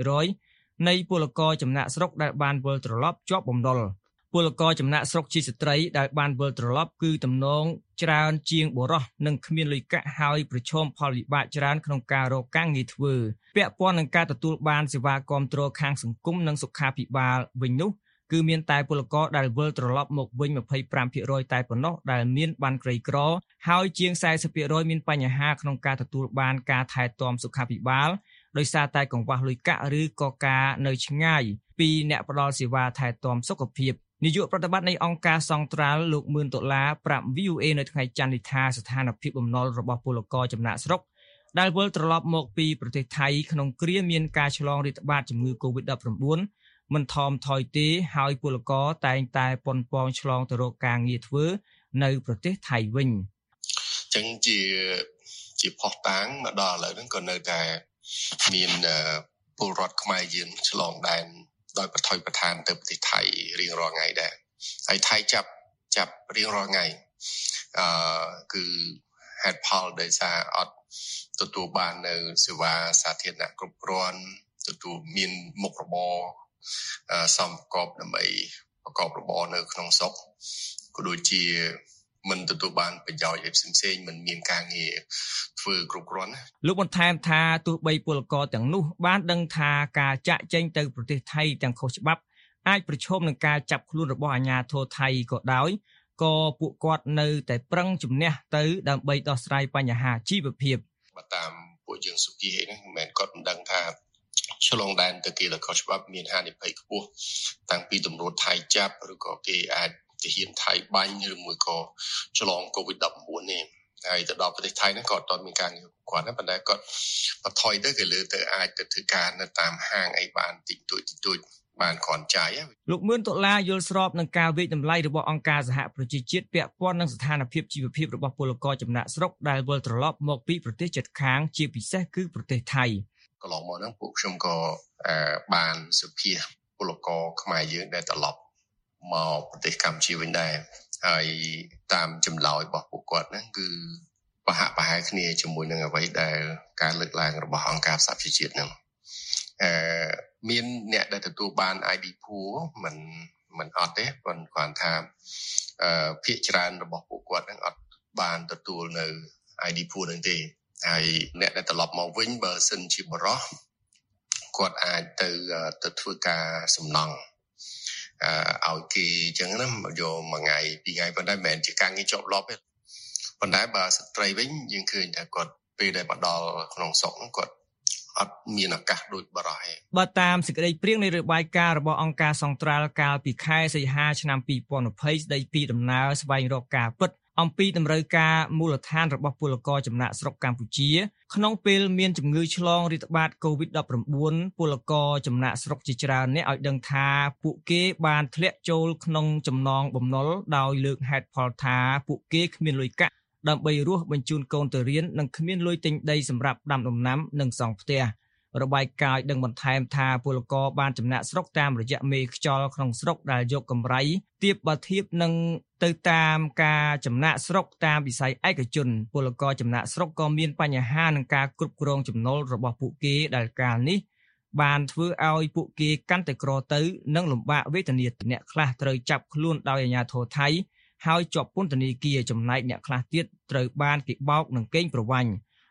50% នៃពលករចំណាកស្រុកដែលបានវិលត្រឡប់ជាប់បំណុលពលករចំណាកស្រុកជាស្ត្រីដែលបានវិលត្រឡប់គឺទំនងច្រើនជាងបុរសនិងគ្មានលុយកាក់ហើយប្រឈមផលវិបាកច្រើនក្នុងការរកការងារធ្វើពាក់ព័ន្ធនឹងការទទួលបានសេវាគាំទ្រខាងសង្គមនិងសុខាភិបាលវិញនោះគឺមានតែពលករដែលវិលត្រឡប់មកវិញ 25% តែប៉ុណ្ណោះដែលមានបានក្រីក្រហើយជាង 40% មានបញ្ហាក្នុងការទទួលបានការថែទាំសុខាភិបាលដោយសារតែកង្វះលុយកាក់ឬក៏ការនៅឆ្ងាយពីអ្នកផ្ដល់សេវាថែទាំសុខភាពនាយកប្រតិបត្តិនៃអង្គការសង្ត្រាល់លោក$10,000ប្រាប់ VOA នៅថ្ងៃច័ន្ទនេះថាស្ថានភាពបំណុលរបស់ពលករចំណាកស្រុកដែលវិលត្រឡប់មកពីប្រទេសថៃក្នុងគ្រាមានការឆ្លងរាតត្បាតជំងឺ Covid-19 មិនថមថយទេហើយពលករតែងតែប៉ុនប៉ងឆ្លងទៅរកការងារធ្វើនៅប្រទេសថៃវិញចឹងជាផុសតាងមកដល់ឥឡូវហ្នឹងក៏នៅតែមានពលរដ្ឋខ្មែរយើងឆ្លងដែនដោយបថុយប្រឋានទៅប្រទេសថៃរៀងរាល់ថ្ងៃដែរហើយថៃចាប់រៀងរាល់ថ្ងៃគឺហេតុផលដោយសារអត់ទទួលបាននៅសេវាសាធារណៈគ្រប់គ្រាន់ទទួលមានមុខរបរសំប្រកបដើម្បីប្រកបរបរនៅក្នុងស្រុកក៏ដូចជាមិនទទួលបានប្រយោជន៍ផ្សេងៗមិនមានការងារធ្វើគ្រប់គ្រាន់លោកបន្ថែមថាទោះបីពលករទាំងនោះបានដឹងថាការចាក់ចែងទៅប្រទេសថៃទាំងខុសច្បាប់អាចប្រឈមនឹងការចាប់ខ្លួនរបស់អាជ្ញាធរថៃក៏ដោយក៏ពួកគាត់នៅតែប្រឹងជំនះទៅដើម្បីដោះស្រាយបញ្ហាជីវភាពបើតាមពួកយើងសុគីហ្នឹងមិនមែនគាត់មិនដឹងថាឆ្លងដែនទៅគេខុសច្បាប់មានហានិភ័យខ្ពស់តាំងពីតម្រួតថៃចាប់ឬក៏គេអាចទាហានថៃបាញ់ឬមួយក៏ឆ្លង COVID-19 នេះហើយទៅដល់ប្រទេសថៃហ្នឹងក៏អត់មានការងារគាត់ណាប៉ុន្តែគាត់បន្ថយទៅគេលើទៅអាចទៅធ្វើការនៅតាមហាងអីបានតិចតួចបានគ្រាន់ចាយលោក$10,000យល់ស្របនឹងការវិតម្លៃរបស់អង្គការសហប្រជាជាតិពាក់ព័ន្ធនឹងស្ថានភាពជីវភាពរបស់ពលករចំណាកស្រុកដែលវិលត្រឡប់មកពីប្រទេសជិតខាងជាពិសេសគឺប្រទេសថៃកន្លងមកហ្នឹងពួកខ្ញុំក៏បានសុភាពលករខ្មែរយើងដែលត្រឡប់មកប្រទេសកម្ពុជាវិញដែរហើយតាមចម្លើយរបស់ពួកគាត់ហ្នឹងគឺប្រហែលគ្នាជាមួយនឹងអ្វីដែលការលើកឡើងរបស់អង្គការសហប្រជាជាតិហ្នឹងមានអ្នកដែលទទួលបាន ID Pool មិនអត់ទេប៉ុន្តែគាត់ថាភាគច្រើនរបស់ពួកគាត់ហ្នឹងអត់បានទទួលនៅ ID Pool ហ្នឹងទេហើយអ្នកដែលត្រឡប់មកវិញបើសិនជាបរិសុទ្ធគាត់អាចទៅធ្វើការសំណង់ឲ្យគេអញ្ចឹងណាយកមួយថ្ងៃពីរថ្ងៃប៉ុន្តែមិនមែនជាការងារជាប់លាប់ទេប៉ុន្តែបើស្ត្រីវិញយើងឃើញថាគាត់ពេលដែលមកដល់ក្នុងស្រុកហ្នឹងគាត់អត់មានឱកាសដូចបរិសុទ្ធទេបើតាមសេចក្តីព្រាងនៃរបាយការណ៍របស់អង្គការសង្ត្រាល់កាលពីខែសីហាឆ្នាំ2020ស្តីពីដំណើរស្វែងរកការពិតអំពីតម្រូវការមូលដ្ឋានរបស់ពលករចំណាកស្រុកកម្ពុជាក្នុងពេលមានជំងឺឆ្លងរាតត្បាត COVID-19 ពលករចំណាកស្រុកជាច្រើនអ្នកឲ្យដឹងថាពួកគេបានធ្លាក់ចូលក្នុងចំណងបំណុលដោយលើកហេតុផលថាពួកគេគ្មានលុយកាក់ដើម្បីរស់បញ្ជូនកូនទៅរៀននិងគ្មានលុយទិញដីសម្រាប់ដាំដំណាំនិងសង់ផ្ទះរបាយការណ៍ដឹងបន្ថែមថាពលករបានចំណាក់ស្រុកតាមរយៈមេខ្យល់ក្នុងស្រុកដែលយកកម្រៃទាបបើធៀបនឹងទៅតាមការចំណាក់ស្រុកតាមវិស័យឯកជនពលករចំណាក់ស្រុកក៏មានបញ្ហានឹងការគ្រប់គ្រងចំណូលរបស់ពួកគេដែលកាលនេះបានធ្វើឲ្យពួកគេកាន់តែក្រទៅនិងលំបាកវេទនាអ្នកខ្លះត្រូវចាប់ខ្លួនដោយអាជ្ញាធរថៃហើយជាប់ពន្ធនាគារចំណែកអ្នកខ្លះទៀតត្រូវបានគេបោកនិងកេងប្រវ័ញ្ច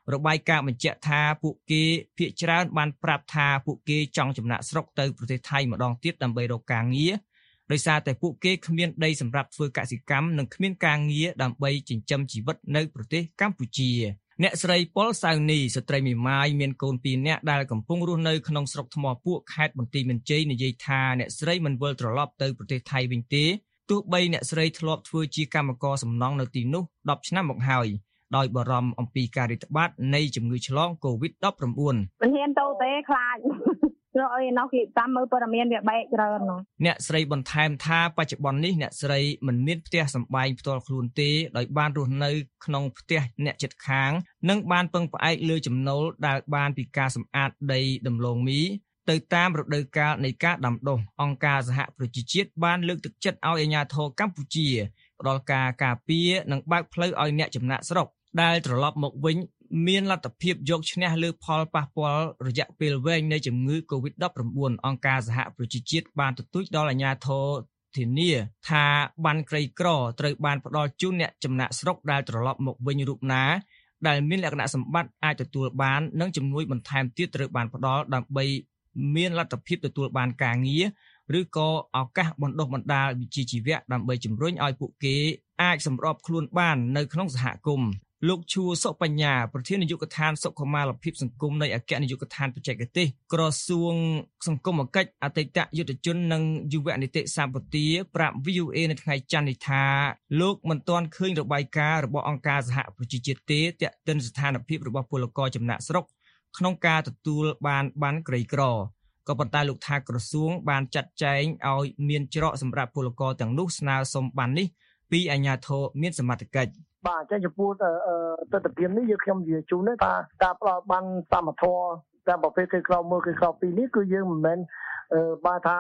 របាយការណ៍បញ្ជាក់ថាពួកគេភាគច្រើនបានប្រាប់ថាពួកគេចង់ចំណាក់ស្រុកទៅប្រទេសថៃម្ដងទៀតដើម្បីរកការងារដោយសារតែពួកគេគ្មានដីសម្រាប់ធ្វើកសិកម្មនិងគ្មានការងារដើម្បីចិញ្ចឹមជីវិតនៅប្រទេសកម្ពុជាអ្នកស្រីប៉ុលសៅនីស្ត្រីមេម៉ាយមានកូន2នាក់ដែលកំពុងរស់នៅក្នុងស្រុកថ្មពួកខេត្តបន្ទាយមានជ័យនិយាយថាអ្នកស្រីមិនវិលត្រឡប់ទៅប្រទេសថៃវិញទេទោះបីអ្នកស្រីធ្លាប់ធ្វើជាកម្មករសំណង់នៅទីនោះ10ឆ្នាំមកហើយដោយបារម្ភអំពីការរាតត្បាតនៃជំងឺឆ្លង COVID-19 មិនហ៊ានទៅទេខ្លាចព្រោះអីនោះគេតាមមើលព័ត៌មានវាបែកច្រើននោះអ្នកស្រីបន្ថែមថាបច្ចុប្បន្ននេះអ្នកស្រីមិនមានផ្ទះសម្បែងផ្ទាល់ខ្លួនទេដោយបានរស់នៅក្នុងផ្ទះអ្នកជិតខាងនិងបានពឹងផ្អែកលើចំណូលដែលបានពីការសម្អាតដីដំឡូងមីទៅតាមរដូវកាលនៃការដាំដុះអង្គការសហប្រជាជាតិបានលើកទឹកចិត្តឲ្យអាជ្ញាធរកម្ពុជាផ្ដល់ការការពារនិងបើកផ្លូវឲ្យអ្នកចំណាក់ស្រុកដែលត្រឡប់មកវិញមានលទ្ធភាពយកឈ្នះលើផលប៉ះពាល់រយៈពេលវែងនៃជំងឺ COVID-19 អង្គការសហប្រជាជាតិបានទទូចដល់អាជ្ញាធរធានាថាបានក្រីក្រត្រូវបានផ្ដល់ជូនអ្នកចំណាក់ស្រុកដែលត្រឡប់មកវិញរូបណាដែលមានលក្ខណៈសម្បត្តិអាចទទួលបាននិងជំនួយបន្ថែមទៀតត្រូវបានផ្ដល់ដើម្បីមានលទ្ធភាពទទួលបានការងារឬក៏ឱកាសបណ្ដុះបណ្ដាលវិជ្ជាជីវៈដើម្បីជំរុញឲ្យពួកគេអាចសម្របខ្លួនបាននៅក្នុងសហគមន៍លោកឈួរសុបញ្ញាប្រធាននាយកដ្ឋានសុខុមាលភាពសង្គមនៃអគ្គនាយកដ្ឋានបច្ចេកទេសក្រសួងសង្គមគិច្ចអតីតយុទ្ធជននិងយុវនីតិសម្បទាប្រាប់ VOA នៅថ្ងៃច័ន្ទនេះថាលោកមិនទាន់ឃើញរបាយការណ៍របស់អង្គការសហប្រជាជាតិទេទាក់ទិនស្ថានភាពរបស់ពលករចំណាក់ស្រុកក្នុងការទទួលបានក្រីក្រក៏ប៉ុន្តែលោកថាក្រសួងបានចាត់ចែងឲ្យមានច្រកសម្រាប់ពលករទាំងនោះស្នើសុំបាននេះពីអាជ្ញាធរមានសមត្ថកិច្ចបាទអញ្ចឹងចំពោះទស្សនវិជ្ជានេះយើងខ្ញុំនិយាយជូនថាការផ្ដល់បានសមត្ថភាពតាមប្រភេទគេក្រៅមើលគេក្រៅពីនេះគឺយើងមិនមែនបើថា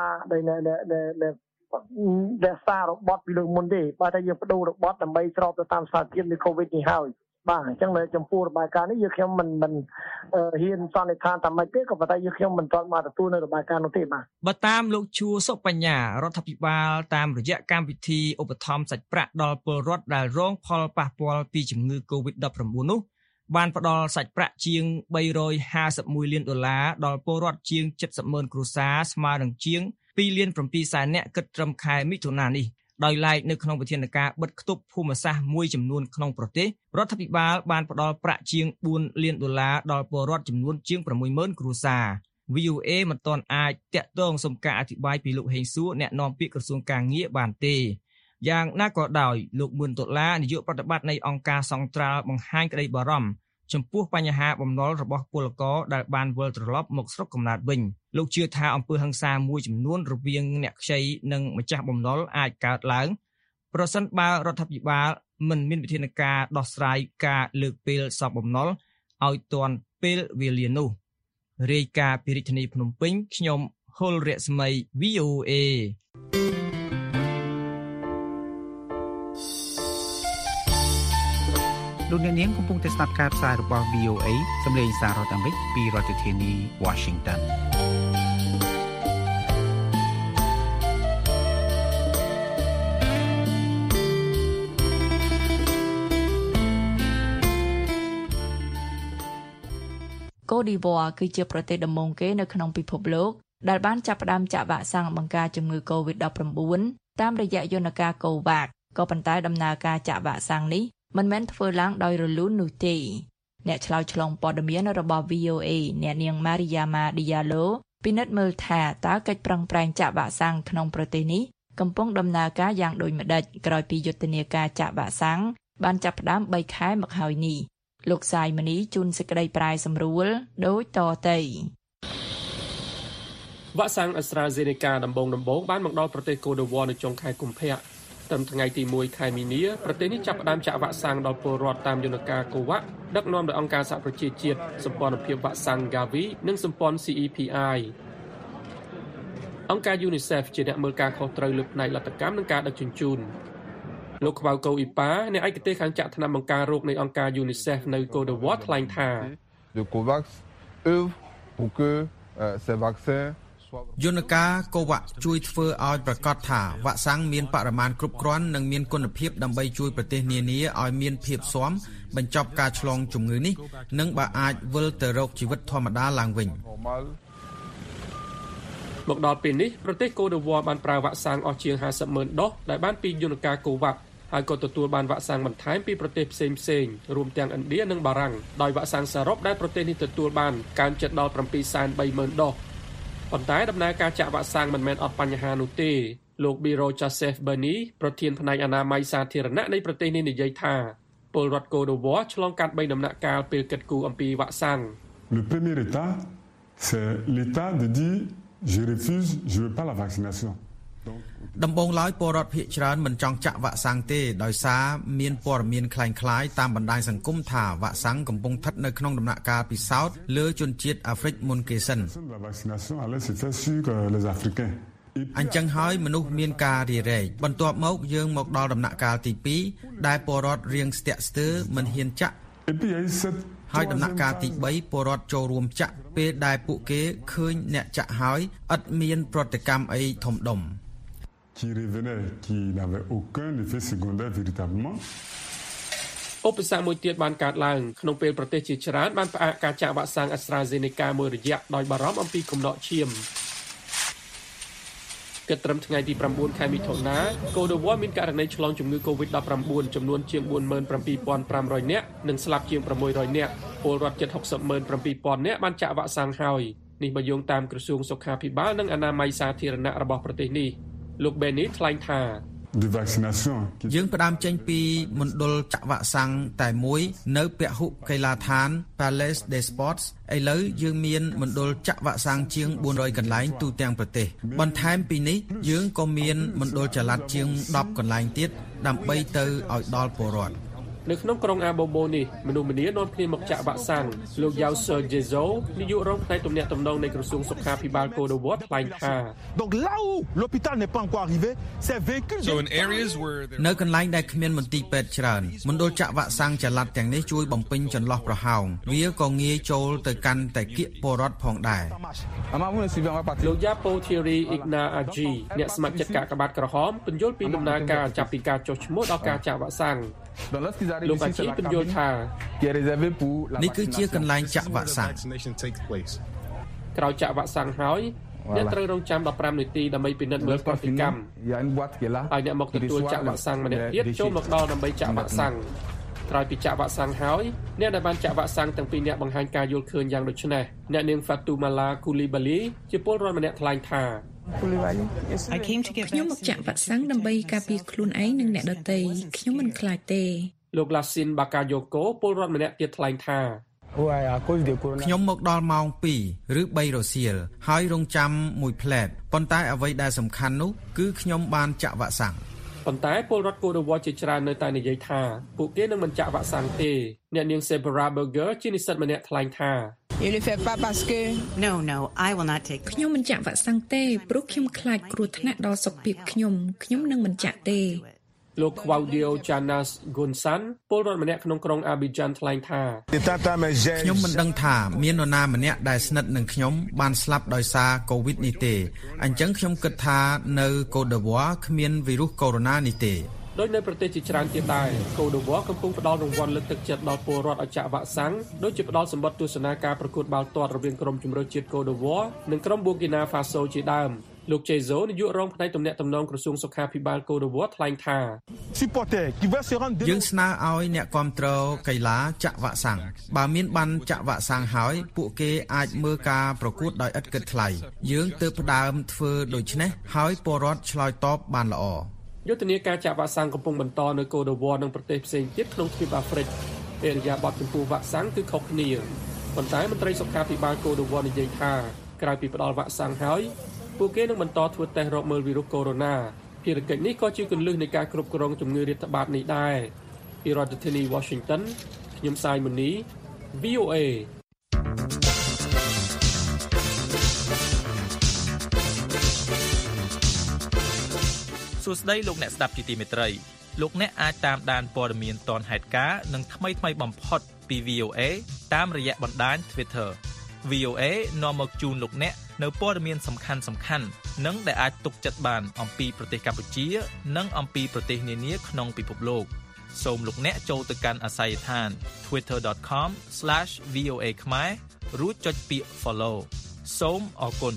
ដែលសាររបត់ពីលើមុនទេបើថាយើងបដូររបត់ដើម្បីស្របទៅតាមស្ថានភាពនៃ COVID នេះហើយបាទអញ្ចឹងនៅចំពោះរបាយការណ៍នេះយើងខ្ញុំមិនហ៊ានសន្និដ្ឋានតាមម៉េចទេក៏ប៉ុន្តែយើងខ្ញុំមិនទាន់បានទទួលនៅរបាយការណ៍នោះទេបាទបើតាមលោកឈួរសុបញ្ញារដ្ឋាភិបាលតាមរយៈកម្មវិធីឧបត្ថម្ភសាច់ប្រាក់ដល់ពលរដ្ឋដែលរងផលប៉ះពាល់ពីជំងឺ COVID-19 នោះបានផ្ដល់សាច់ប្រាក់ជាង$351 លានដល់ពលរដ្ឋជាង70,000គ្រួសារស្មើនឹងជាង2.7 លាននាក់គិតត្រឹមខែមិថុនានេះដោយឡែកនៅក្នុងវិធានការបិទគប់ភូមិសាស្ត្រមួយចំនួនក្នុងប្រទេសរដ្ឋាភិបាលបានផ្ដល់ប្រាក់ជាង$4 លានដល់ពលរដ្ឋចំនួនជាង60,000គ្រួសារ VOA មិនទាន់អាចតាក់ទងសុំការអធិប្បាយពីលោកហេងសួរអ្នកនាំពាក្យក្រសួងកាងារបានទេយ៉ាងណាក៏ដោយលោកមឿនដុល្លារនាយកប្រតិបត្តិនៃអង្គការសង្ត្រាល់បង្ហាញក្តីបារម្ភចំពោះបញ្ហាបំណុលរបស់ពលករដែលបានវិលត្រឡប់មកស្រុកកំណើតវិញលោកជឿថាអំពើហិង្សាមួយចំនួនរវាងអ្នកខ្ចីនិងម្ចាស់បំណុលអាចកើតឡើងប្រសិនបើរដ្ឋាភិបាលមិនមានវិធានការដោះស្រាយការលើកពេលសពបំណុលឲ្យទាន់ពេលវេលានោះរាយការណ៍ពីរាជធានីភ្នំពេញខ្ញុំហុលរស្មី VOA លោកអ្នកនាងកំពុងតែស្ដាប់ការផ្សាយរបស់ VOA សម្លេងសាររដ្ឋអាមេរិកពីរដ្ឋធានី Washington កូឌីវ៉ាគឺជាប្រទេសដំបូងគេនៅក្នុងពិភពលោកដែលបានចាប់ផ្ដើមចាក់វ៉ាក់សាំងបង្ការជំងឺ COVID-19 តាមរយៈយន្តការ COVAX ក៏ប៉ុន្តែដំណើរការចាក់វ៉ាក់សាំងនេះមិនមែនធ្វើឡើងដោយរលូននោះទេអ្នកឆ្លើយឆ្លងព័ត៌មានរបស់ VOA អ្នកនាង Mariama Diallo ពិនិត្យមើលថាតើកិច្ចប្រឹងប្រែងចាក់វ៉ាក់សាំងក្នុងប្រទេសនេះកំពុងដំណើរការយ៉ាងដូចម្តេចក្រោយពីយុទ្ធនាការចាក់វ៉ាក់សាំងបានចាប់ផ្ដើម3ខែមកហើយនេះលោកសាយមនីជួនសេចក្តីប្រាយសម្រួលដូចតទៅវ៉ាក់សាំង AstraZeneca ដំបូងបានមកដល់ប្រទេសកូឌីវ៉ានៅចុងខែកុម្ភៈត្រឹមថ្ងៃទី1ខែមីនាប្រទេសនេះចាប់ផ្ដើមចាក់វ៉ាក់សាំងដល់ពលរដ្ឋតាមយន្តការ COVAX ដឹកនាំដោយអង្គការសហប្រជាជាតិសម្ព័ន្ធភាពវ៉ាក់សាំង Gavi និងសម្ព័ន្ធ CEPI អង្គការ UNICEF ជាអ្នកមើលការខុសត្រូវលើផ្នែកលទ្ធកម្មនិងការដឹកជញ្ជូនលោកខ្វៅកូអ៊ីប៉ាអ្នកឯកទេសខាងចាក់ថ្នាំបង្ការរោគនៃអង្គការ UNICEF នៅកូឌីវ៉ាថ្លែងថា de COVAX œuvre pour que ces vaccins យន្តការកូវ៉ាជួយធ្វើឲ្យប្រកាសថាវ៉ាក់សាំងមានបរិមាណគ្រប់គ្រាន់និងមានគុណភាពដើម្បីជួយប្រទេសនានាឲ្យមានភាពស៊ាំបញ្ចប់ការឆ្លងជំងឺនេះនិងបើអាចវិលទៅរកជីវិតធម្មតាឡើងវិញមកដល់ពេលនេះប្រទេសកូដឺវ៉ាបានប្រើវ៉ាក់សាំងអស់ជាង 50,000 ដុសដែលបានពីយន្តការកូវ៉ាហើយក៏ទទួលបានវ៉ាក់សាំងបន្ថែមពីប្រទេសផ្សេងៗរួមទាំងឥណ្ឌានិងបារាំងដោយវ៉ាក់សាំងសរុបដែលប្រទេសនេះទទួលបានកើនជិតដល់ 730,000 ដុសប៉ុន្តែដំណើរការចាក់វ៉ាក់សាំងមិនមែនអត់បញ្ហានោះទេលោក Biro Joseph Bernie ប្រធានផ្នែកអនាម័យសាធារណៈនៃប្រទេសនេះនិយាយថាពលរដ្ឋកូដឺវ៉ាឆ្លងកាត់3ដំណាក់កាលពេលគិតគូរអំពីវ៉ាក់សាំង Le premier état c'est l'état de dire je refuse je veux pas la vaccination ដំបូងឡើយពលរដ្ឋភាគច្រើនមិនចង់ចាក់វ៉ាក់សាំងទេដោយសារមានព័ត៌មានคล้ายៗតាមបណ្ដាញសង្គមថាវ៉ាក់សាំងកំពុងស្ថិតនៅក្នុងដំណាក់កាលពិសោធន៍លើជនជាតិអាហ្វ្រិកមុនគេសិនអញ្ចឹងហើយមនុស្សមានការរារែកបន្ទាប់មកយើងមកដល់ដំណាក់កាលទី2ដែលពលរដ្ឋរៀងស្ទាក់ស្ទើរមិនហ៊ានចាក់ហើយដំណាក់កាលទី3ពលរដ្ឋចូលរួមចាក់ពេលដែលពួកគេឃើញអ្នកចាក់ហើយឥតមានប្រតិកម្មអីធំដុំ qui revenait qui n'avait aucun effet secondaire véritablement ឧបសគ្គមួយទៀតបានកើតឡើងក្នុងពេលប្រទេសជាច្រើនបានផ្អាកការចាក់វ៉ាក់សាំង AstraZeneca មួយរយៈដោយបារម្ភអំពីកំណកឈាមគិតត្រឹមថ្ងៃទី9ខែមិថុនាកូដឺវ៉ាមានករណីឆ្លងជំងឺ COVID-19 ចំនួនជាង 47,500 នាក់និងស្លាប់ជាង 600 នាក់ពលរដ្ឋជិត 67,000 នាក់បានចាក់វ៉ាក់សាំងហើយនេះបើយោងតាមក្រសួងសុខាភិបាលនិងអនាម័យសាធារណៈរបស់ប្រទេសនេះលោក Benny ថ្លែងថាយើងផ្ដើមចេញពីមណ្ឌលចាក់វ៉ាក់សាំងតែមួយនៅពហុកីឡាដ្ឋាន Palace des Sports ឥឡូវយើងមានមណ្ឌលចាក់វ៉ាក់សាំងជាង 400 កន្លែងទូទាំងប្រទេសបន្ថែមពីនេះយើងក៏មានមណ្ឌលចល័តជាង 10 កន្លែងទៀតដើម្បីទៅឲ្យដល់ពលរដ្ឋនៅក្នុងក្រុងអាបូបូនេះមនុស្សម្នានាំគ្នាមកចាក់វ៉ាក់សាំងលោក Yao Sergezo នាយករងផ្នែកទំនាក់ទំនងនៃក្រសួងសុខាភិបាលកូដឺវ៉ាថ្លែងថា Donc là où l'hôpital n'est pas encore arrivé c'est véhicule នៅកន្លែងដែលគ្មានមន្ទីរពេទ្យច្រើនមណ្ឌលចាក់វ៉ាក់សាំងចល័តទាំងនេះជួយបំពេញចន្លោះប្រហោងវាក៏ងាយចូលទៅកាន់តែគៀកពលរដ្ឋផងដែរលោក Yapo Thierry Igna Aji អ្នកស្ម័គ្រចិត្តកាកបាទក្រហមពន្យល់ពីដំណើរការចាប់ពីការចុះឈ្មោះដល់ការចាក់វ៉ាក់សាំងលោកអាជីពន្យល់ថានេះគឺជាកន្លែងចាក់វ៉ាក់សាំងក្រោយចាក់វ៉ាក់សាំងហើយអ្នកត្រូវរងចាំ15នាទីដើម្បីពិនិត្យមើលប្រតិកម្មហើយអ្នកមកទទួលចាក់វ៉ាក់សាំងម្នាក់ទៀតចូលមកដល់ដើម្បីចាក់វ៉ាក់សាំងក្រោយពីចាក់វ៉ាក់សាំងហើយអ្នកដែលបានចាក់វ៉ាក់សាំងទាំងពីរអ្នកបង្ហាញការយល់ឃើញយ៉ាងដូចនេះអ្នកនាង Fatumala Coulibaly ជាពលរដ្ឋម្នាក់ថ្លែងថាខ្ញុំមកចាក់វ៉ាក់សាំងដើម្បីការពារខ្លួនឯងនិងអ្នកដទៃខ្ញុំមិនខ្លាចទេលោក Lasin Bakayoko ពលរដ្ឋម្នាក់ទៀតថ្លែងថាខ្ញុំមកដល់ម៉ោង2ឬ3រសៀលហើយរងចាំមួយផ្លែតប៉ុន្តែអ្វីដែលសំខាន់នោះគឺខ្ញុំបានចាក់វ៉ាក់សាំងប៉ុន្តែពលរដ្ឋកូដឺវ៉ាជាច្រើននៅតែនិយាយថាពួកគេនឹងមិនចាក់វ៉ាក់សាំងទេអ្នកនាង Sebra Burger ជានិស្សិតម្នាក់ថ្លែងថា Il le fait pas parce que No I will not take ខ្ញុំមិនចាក់វ៉ាក់សាំងទេព្រោះខ្ញុំខ្លាចគ្រោះថ្នាក់ដល់សុខភាពខ្ញុំនឹងមិនចាក់ទេលោក Claudio Janas Gonsan ពលរដ្ឋម្នាក់ក្នុងក្រុង Abidjan ថ្លែងថាខ្ញុំមិនដឹងថាមាននរណាម្នាក់ដែលស្និទ្ធនឹងខ្ញុំបានស្លាប់ដោយសារ COVID នេះទេអញ្ចឹងខ្ញុំគិតថានៅកូដឺវ៉ាគ្មានវីរុសកូវីដ -19 នេះទេដោយនៅប្រទេសជាច្រើនទៀតដែរកូដឺវ៉ាកំពុងផ្ដល់រង្វាន់លើកទឹកចិត្តដល់ពលរដ្ឋឲ្យចាក់វ៉ាក់សាំងដូចជាផ្ដល់សម្បត្តិទស្សនាការប្រកួតបាល់ទាត់រវាងក្រុមជម្រើសជាតិកូដឺវ៉ានិងក្រុម Burkina Faso ជាដើមលោក Chezo នាយករងផ្នែកទំនាក់ទំនងក្រសួងសុខាភិបាលកូដឺវ៉ាថ្លែងថាយើងស្នើឲ្យអ្នកគាំទ្រកីឡាចាក់វ៉ាក់សាំងបើមានបានចាក់វ៉ាក់សាំងហើយពួកគេអាចមើលការប្រកួតដោយឥតគិតថ្លៃយើងទើបផ្ដើមធ្វើដូច្នេះហើយពលរដ្ឋឆ្លើយតបបានល្អយុទ្ធនាការចាក់វ៉ាក់សាំងកំពុងបន្តនៅកូដឺវ៉ានិងប្រទេសផ្សេងទៀតក្នុងទ្វីបអាហ្វ្រិកអេរយាប័តចំពោះវ៉ាក់សាំងគឺខុសគ្នាប៉ុន្តែមន្ត្រីសុខាភិបាលកូដឺវ៉ានិយាយថាក្រោយពីផ្ដល់វ៉ាក់សាំងហើយពួកគេនឹងបន្តធ្វើតេស្តរកមើលវីរុសកូវីដ -19 ភារកិច្ចនេះក៏ជាគន្លឹះនៃការគ្រប់គ្រងជំងឺរាតត្បាតនេះដែរពីរដ្ឋធានី Washington ខ្ញុំសាយមុនី VOA សួស្តីលោកអ្នកស្ដាប់ជាទីមេត្រីលោកអ្នកអាចតាមដានព័ត៌មានទាន់ហេតុការណ៍និងថ្មីបំផុតពី VOA តាមរយៈបណ្ដាញ Twitter VOA នាំមកជូនលោកអ្នកនៅព័ត៌មានសំខាន់ៗនិងដែលអាចទុកចិត្តបានអំពីប្រទេសកម្ពុជានិងអំពីប្រទេសនានាក្នុងពិភពលោកសូមលោកអ្នកចូលទៅកាន់អាសយដ្ឋាន twitter.com/voa ខ្មែររួចចុចពាក្យ follow សូមអរគុណ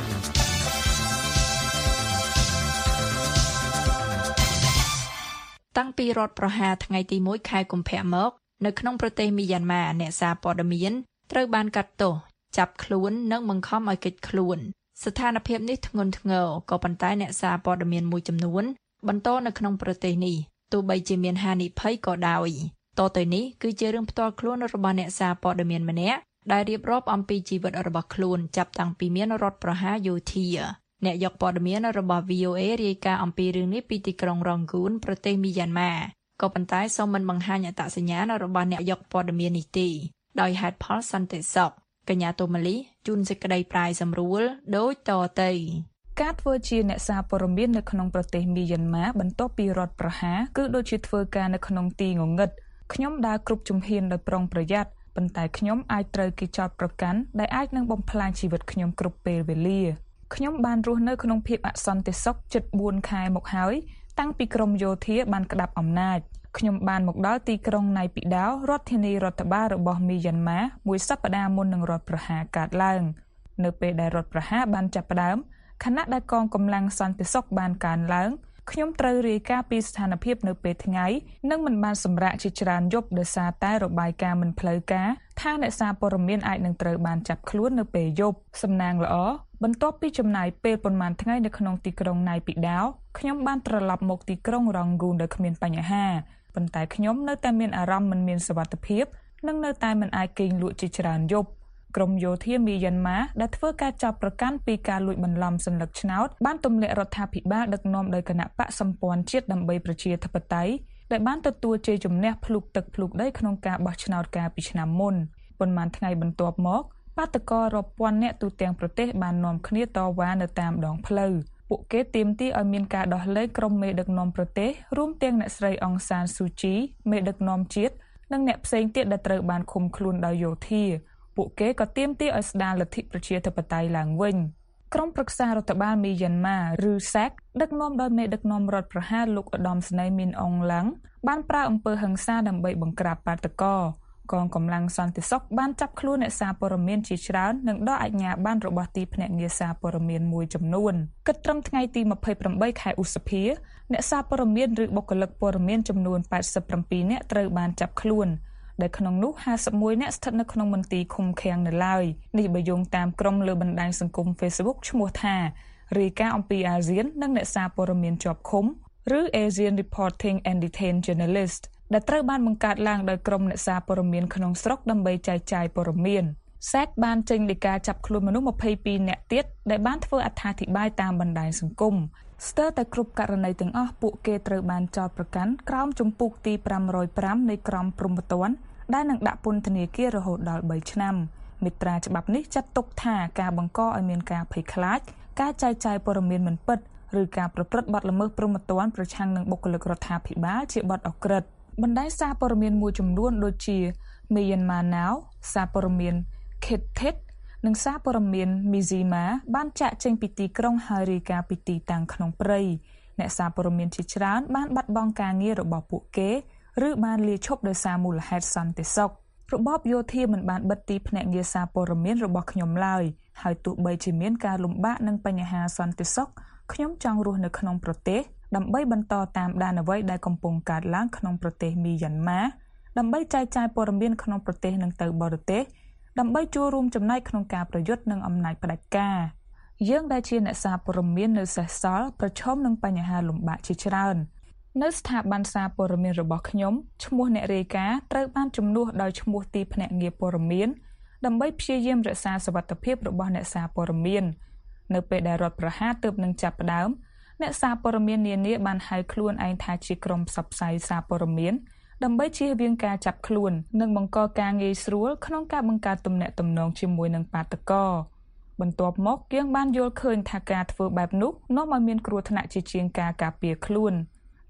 តាំងពីរដ្ឋប្រហារថ្ងៃទី1ខែកុម្ភៈមកនៅក្នុងប្រទេសមីយ៉ាន់ម៉ាអ្នកសារព័ត៌មានត្រូវបានកាត់ទោសចាប់ខ្លួននិងបង្ខំឲ្យគេចខ្លួនស្ថានភាពនេះធ្ងន់ធ្ងរក៏ប៉ុន្តែអ្នកសារព័ត៌មានមួយចំនួនបន្តនៅក្នុងប្រទេសនេះទោះបីជាមានហានិភ័យក៏ដោយតទៅនេះគឺជារឿងផ្ទាល់ខ្លួនរបស់អ្នកសារព័ត៌មានម្នាក់ដែលរៀបរាប់អំពីជីវិតរបស់ខ្លួនចាប់តាំងពីមានរដ្ឋប្រហារយោធាអ្នកយកព័ត៌មានរបស់ VOA រាយការណ៍អំពីរឿងនេះពីទីក្រុងរងគូនប្រទេសមីយ៉ាន់ម៉ាក៏ប៉ុន្តែសូមមិនបង្ហាញអត្តសញ្ញាណរបស់អ្នកយកព័ត៌មាននេះទេដោយហេតុផលសន្តិសុខកញ្ញាតូម៉ាលីជូនសេចក្តីប្រាយសម្រួលដូចតទៅការធ្វើជាអ្នកសារព័ត៌មាននៅក្នុងប្រទេសមីយ៉ាន់ម៉ាបន្ទាប់ពីរដ្ឋប្រហារគឺដូចជាធ្វើការនៅក្នុងទីងងឹតខ្ញុំដើរគ្រប់ជំហានដោយប្រុងប្រយ័ត្នប៉ុន្តែខ្ញុំអាចត្រូវគេចោទប្រកាន់ដែលអាចនឹងបំផ្លាញជីវិតខ្ញុំគ្រប់ពេលវេលាខ្ញុំបានរស់នៅក្នុងភាពអសន្តិសុខជិត4ខែមកហើយតាំងពីក្រមយោធាបានក្តាប់អំណាចខ្ញុំបានមកដល់ទីក្រុងណៃពីដាវរដ្ឋធានីរដ្ឋបាលរបស់មីយ៉ាន់ម៉ាមួយសប្តាហ៍មុននឹងរដ្ឋប្រហារកើតឡើងនៅពេលដែលរដ្ឋប្រហារបានចាប់ផ្ដើមខណៈដែលកងកម្លាំងសន្តិសុខបានកើនឡើងខ្ញុំត្រូវរាយការណ៍ពីស្ថានភាពនៅពេលថ្ងៃនិងមិនបានសម្រាកជាច្រើនយប់ដោយសារតែរបាយការណ៍មិនផ្លូវការថាអ្នកសារព័ត៌មានអាចនឹងត្រូវបានចាប់ខ្លួននៅពេលយប់សំណាងល្អបន្ទាប់ពីចំណាយពេលប្រមាណថ្ងៃនៅក្នុងទីក្រុងណៃពីដាវខ្ញុំបានត្រឡប់មកទីក្រុងរងគូនដោយគ្មានបញ្ហាប៉ុន្តែខ្ញុំនៅតែមានអារម្មណ៍មិនមានសុវត្ថិភាពនិងនៅតែមិនអាចគេងលក់ជាច្រើនយប់ក្រមយោធាមីយ៉ាន់ម៉ាដែលធ្វើការចាប់ប្រកាន់ពីការលួចបន្លំសัญลักษณ์ឆ្នោតបានទម្លាក់រដ្ឋាភិបាលដឹកនាំដោយគណៈបកសម្ព័ន្ធជាតិដើម្បីប្រជាធិបតេយ្យដែលបានទទួលជ័យជំនះភ្លុកទឹកភ្លុកដីក្នុងការបោះឆ្នោតកាលពីឆ្នាំមុនប៉ុន្មានថ្ងៃបន្ទាប់មកបាតកោរាប់ពាន់នាក់ទូទាំងប្រទេសបាននាំគ្នាតវ៉ានៅតាមដងផ្លូវពួកគេទាមទារឲ្យមានការដោះលែងក្រុមមេដឹកនាំប្រទេសរួមទាំងអ្នកស្រីអង្សានស៊ូជីមេដឹកនាំជាតិនិងអ្នកផ្សេងទៀតដែលត្រូវបានឃុំខ្លួនដោយយោធាពួកគេក៏ទាមទារឲ្យស្ដារលទ្ធិប្រជាធិបតេយ្យឡើងវិញក្រុមប្រឹក្សារដ្ឋបាលមីយ៉ាន់ម៉ាឬ SAC ដឹកនាំដោយមេដឹកនាំរដ្ឋប្រហារលោកឧត្តមស្នេហ៍មីនអងឡាំងបានប្រើអំពើហិង្សាដើម្បីបង្ក្រាបបាតកោកងកម្លាំងសន្តិសុខបានចាប់ខ្លួនអ្នកសារព័ត៌មានជាច្រើននិងដកអាជ្ញាប័ណ្ណរបស់ទីភ្នាក់ងារសារព័ត៌មានមួយចំនួនគិតត្រឹមថ្ងៃទី28ខែឧសភាអ្នកសារព័ត៌មានឬបុគ្គលិកព័ត៌មានចំនួន87នាក់ត្រូវបានចាប់ខ្លួនដែលក្នុងនោះ51នាក់ស្ថិតនៅក្នុងមន្ទីរឃុំឃាំងនៅឡើយនេះបើយោងតាមក្រុមលើបណ្ដាញសង្គម Facebook ឈ្មោះថារាយការណ៍អំពីអាស៊ាននិងអ្នកសារព័ត៌មានជាប់ឃុំឬ Asian Reporting and Detained Journalist ដែលត្រូវបានបង្កើតឡើងដោយក្រុមអ្នកសារព័ត៌មានក្នុងស្រុកដើម្បីចែកចាយព័ត៌មាន SAC បានចេញដីកាចាប់ខ្លួនមនុស្ស22នាក់ទៀតដែលបានធ្វើអត្ថាធិប្បាយតាមបណ្ដាញសង្គមស្ទើរតែគ្រប់ករណីទាំងអស់ពួកគេត្រូវបានចោទប្រកាន់ក្រោមជំពូកទី505នៃក្រមព្រហ្មទណ្ឌដែលនឹងដាក់ពន្ធនាគាររហូតដល់3ឆ្នាំមាត្រាច្បាប់នេះចាត់ទុកថាការបង្កឲ្យមានការភ័យខ្លាចការចែកចាយព័ត៌មានមិនពិតឬការប្រព្រឹត្តបទល្មើសព្រហ្មទណ្ឌប្រឆាំងនឹងបុគ្គលិករដ្ឋាភិបាលជាបទឧក្រិដ្ឋបណ្ដាញសារព័ត៌មានមួយចំនួនដូចជា Myanmar Now សារព័ត៌មាន Kithit និងសារព័ត៌មាន Mizima បានចាក់ចេញពីទីក្រុងហើយរាយការណ៍ពីទីតាំងក្នុងព្រៃអ្នកសារព័ត៌មានជាច្រើនបានបាត់បង់ការងាររបស់ពួកគេឬបានលាឈប់ដោយសារមូលហេតុសន្តិសុខរបបយោធាមិនបានបិទទីភ្នាក់ងារសារព័ត៌មានរបស់ខ្ញុំឡើយហើយទោះបីជាមានការលំបាកនិងបញ្ហាសន្តិសុខខ្ញុំចង់រស់នៅក្នុងប្រទេសដើម្បីបន្តតាមដានអ្វីដែលកំពុងកើតឡើងក្នុងប្រទេសមីយ៉ាន់ម៉ាដើម្បីចែកចាយព័ត៌មានក្នុងប្រទេសនិងទៅបរទេសដើម្បីចូលរួមចំណែកក្នុងការប្រយុទ្ធនឹងអំណាចផ្ដាច់ការយើងដែលជាអ្នកសារព័ត៌មាននៅសេសសល់ប្រឈមនឹងបញ្ហាលំបាកជាច្រើននៅស្ថាប័នសារព័ត៌មានរបស់ខ្ញុំឈ្មោះអ្នករាយការណ៍ត្រូវបានជំនួសដោយឈ្មោះទីភ្នាក់ងារព័ត៌មានដើម្បីព្យាយាមរក្សាសុវត្ថិភាពរបស់អ្នកសារព័ត៌មាននៅពេលដែលរដ្ឋប្រហារទើបនឹងចាប់ផ្ដើមអ្នកសារព័ត៌មាននានាបានហៅខ្លួនឯងថាជាក្រុមផ្សព្វផ្សាយសារព័ត៌មានដើម្បីជៀសវាងការចាប់ខ្លួននិងបង្កការងាយស្រួលក្នុងការបង្កើតទំនាក់ទំនងជាមួយនឹងបាតកោបន្ទាប់មកយើងបានយល់ឃើញថាការធ្វើបែបនោះនាំឲ្យមានគ្រោះថ្នាក់ជាជាងការការពារខ្លួន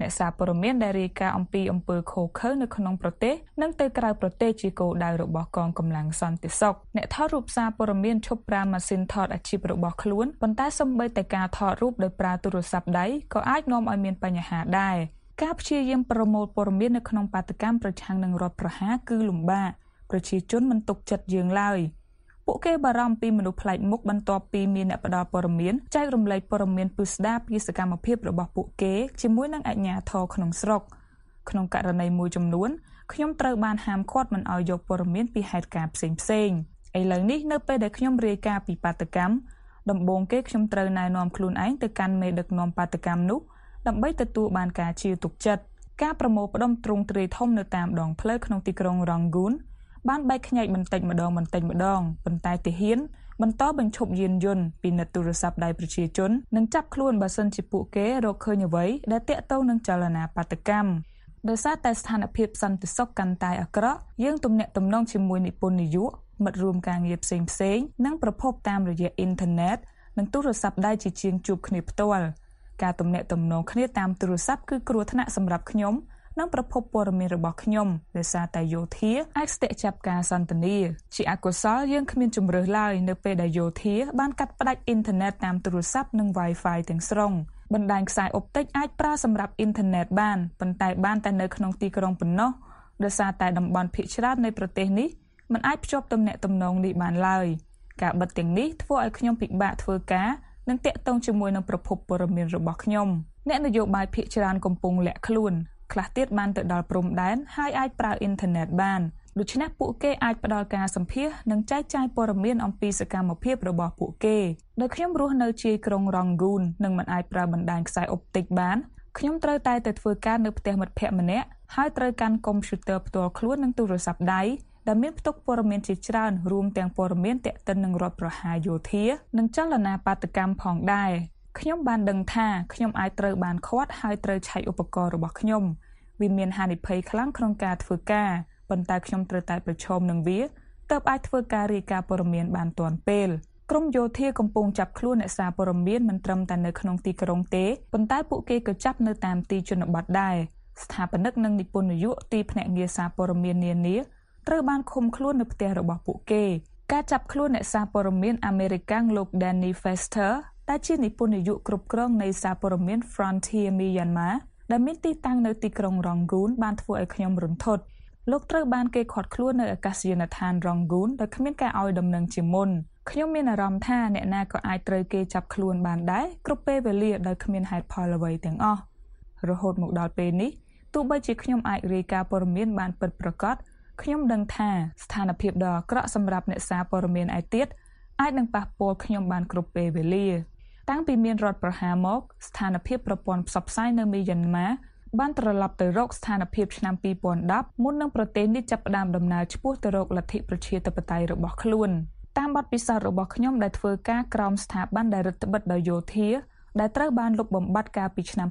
អ្នកសារព័ត៌មានដែលរាយការណ៍អំពីអំពើឃោរឃៅនៅក្នុងប្រទេសនិងទៅក្រៅប្រទេសជាគោលដៅរបស់កងកម្លាំងសន្តិសុខអ្នកថតរូបសារព័ត៌មានឈប់ប្រើម៉ាស៊ីនថតអាជីពរបស់ខ្លួនប៉ុន្តែសូម្បីតែការថតរូបដោយប្រើទូរស័ព្ទដៃក៏អាចនាំឲ្យមានបញ្ហាដែរការព្យាយាមប្រមូលព័ត៌មាននៅក្នុងបាតកម្មប្រឆាំងនឹងរដ្ឋប្រហារគឺលំបាកប្រជាជនមិនទុកចិត្តយើងឡើយពួកគេបារម្ភពីមនុស្សប្លែកមុខបន្ទាប់ពីមានអ្នកផ្ដល់ព័ត៌មានចែករំលែកព័ត៌មានពិស្ដារពីសកម្មភាពរបស់ពួកគេជាមួយនឹងអាជ្ញាធរក្នុងស្រុកក្នុងករណីមួយចំនួនខ្ញុំត្រូវបានហាមឃាត់មិនឲ្យយកព័ត៌មានពីហេតុការណ៍ផ្សេងៗឥឡូវនេះនៅពេលដែលខ្ញុំរាយការណ៍ពីបាតកម្មដំបូងគេខ្ញុំត្រូវណែនាំខ្លួនឯងទៅកាន់មេដឹកនាំបាតកម្មនោះដើម្បីទទួលបានការជឿទុកចិត្តការប្រមូលផ្ដុំទ្រង់ទ្រាយធំនៅតាមដងផ្លូវក្នុងទីក្រុងរ៉ង់ហ្គូនបានបែកខ្ញែកបន្តិចម្ដងប៉ុន្តែទាហានបន្តបញ្ឈប់យានយន្តពិនិត្យទូរស័ព្ទដៃប្រជាជននិងចាប់ខ្លួនបើសិនជាពួកគេរកឃើញអ្វីដែលទាក់ទងនឹងចលនាបាតកម្មដោយសារតែស្ថានភាពសន្តិសុខកាន់តែអាក្រក់យើងទំនាក់ទំនងជាមួយនិពន្ធនាយកមិត្តរួមការងារផ្សេងៗនិងប្រភពតាមរយៈអ៊ីនធឺណិតនិងទូរស័ព្ទដៃជាជាងជួបគ្នាផ្ទាល់ការទំនាក់ទំនងគ្នាតាមទូរស័ព្ទគឺគ្រោះថ្នាក់សម្រាប់ខ្ញុំនិងប្រភពព័ត៌មានរបស់ខ្ញុំដោយសារតែយោធាអាចស្ទាក់ចាប់ការសន្ទនាជាអកុសលយើងគ្មានជំរើសឡើយនៅពេលដែលយោធាបានកាត់ផ្តាច់អ៊ីនធឺណិតតាមទូរស័ព្ទនិង Wi-Fi ទាំងស្រុងបណ្ដាញខ្សែអុបទិកអាចប្រើសម្រាប់អ៊ីនធឺណិតបានប៉ុន្តែបានតែនៅក្នុងទីក្រុងប៉ុណ្ណោះដោយសារតែតំបន់ភាគច្រើននៃប្រទេសនេះមិនអាចភ្ជាប់ទំនាក់ទំនងនេះបានឡើយការបិទទាំងនេះធ្វើឲ្យខ្ញុំពិបាកធ្វើការនិងតាក់ទងជាមួយនឹងប្រភពព័ត៌មានរបស់ខ្ញុំអ្នកនយោបាយភាគច្រើនកំពុងលាក់ខ្លួនខ្លះទៀតបានទៅដល់ព្រំដែនហើយអាចប្រើអ៊ីនធឺណិតបានដូច្នេះពួកគេអាចផ្ដល់ការសម្ភាសនិងចែកចាយព័ត៌មានអំពីសកម្មភាពរបស់ពួកគេដោយខ្ញុំរស់នៅជាយក្រុងរ៉ង់ហ្គូននិងមិនអាចប្រើបណ្ដាញខ្សែអុបទិកបានខ្ញុំត្រូវតែទៅធ្វើការនៅផ្ទះមិត្តភក្តិម្នាក់ហើយត្រូវកាន់កុំព្យូទ័រផ្ទាល់ខ្លួននិងទូរស័ព្ទដៃដែលមានផ្ទុកព័ត៌មានជាច្រើនរួមទាំងព័ត៌មានទាក់ទិននឹងរដ្ឋប្រហារយោធានិងចលនាបាតកម្មផងដែរខ្ញុំបានដឹងថាខ្ញុំអាចត្រូវបានឃាត់ហើយត្រូវឆែកឧបករណ៍របស់ខ្ញុំវាមានហានិភ័យខ្លាំងក្នុងការធ្វើការប៉ុន្តែខ្ញុំត្រូវតែប្រឈមនឹងវាទើបអាចធ្វើការរាយការណ៍ព័ត៌មានបានទាន់ពេលក្រមយោធាកំពុងចាប់ខ្លួនអ្នកសារព័ត៌មានមិនត្រឹមតែនៅក្នុងទីក្រុងទេប៉ុន្តែពួកគេក៏ចាប់នៅតាមទីជនបទដែរស្ថាបនិកនិងនិពន្ធនាយកទីភ្នាក់ងារសារព័ត៌មាននានាត្រូវបានឃុំខ្លួននៅផ្ទះរបស់ពួកគេការចាប់ខ្លួនអ្នកសារព័ត៌មានអាមេរិកាំងលោក Danny Fester ដែលជានិពន្ធនាយកគ្រប់គ្រងនៃសារព័ត៌មាន Frontier Myanmar ដែលមានទីតាំងនៅទីក្រុងរ៉ង់ហ្គូនបានធ្វើឲ្យខ្ញុំរន្ធត់លោកត្រូវបានគេឃាត់ខ្លួននៅអាកាសយានដ្ឋានរ៉ង់ហ្គូនដោយគ្មានការឲ្យដំណឹងជាមុនខ្ញុំមានអារម្មណ៍ថាអ្នកណាក៏អាចត្រូវគេចាប់ខ្លួនបានដែរគ្រប់ពេលវេលាដោយគ្មានហេតុផលអ្វីទាំងអស់រហូតមកដល់ពេលនេះទោះបីជាខ្ញុំអាចរាយការណ៍ព័ត៌មានបានពិតប្រាកដខ្ញុំដឹងថាស្ថានភាពដ៏អាក្រក់សម្រាប់អ្នកសារព័ត៌មានឯទៀតអាចនឹងប៉ះពាល់ខ្ញុំបានគ្រប់ពេលវេលាតាំងពីមានរដ្ឋប្រហារមកស្ថានភាពប្រព័ន្ធផ្សព្វផ្សាយនៅមីយ៉ាន់ម៉ាបានត្រឡប់ទៅរកស្ថានភាពឆ្នាំ2010មុននឹងប្រទេសនេះចាប់ផ្ដើមដំណើរឆ្ពោះទៅរកលទ្ធិប្រជាធិបតេយ្យរបស់ខ្លួនតាមបទពិសោធន៍របស់ខ្ញុំដែលធ្វើការក្រោមស្ថាប័នដែលរដ្ឋបិទដោយយោធាដែលត្រូវបានលុបបំបាត់កាលពីឆ្នាំ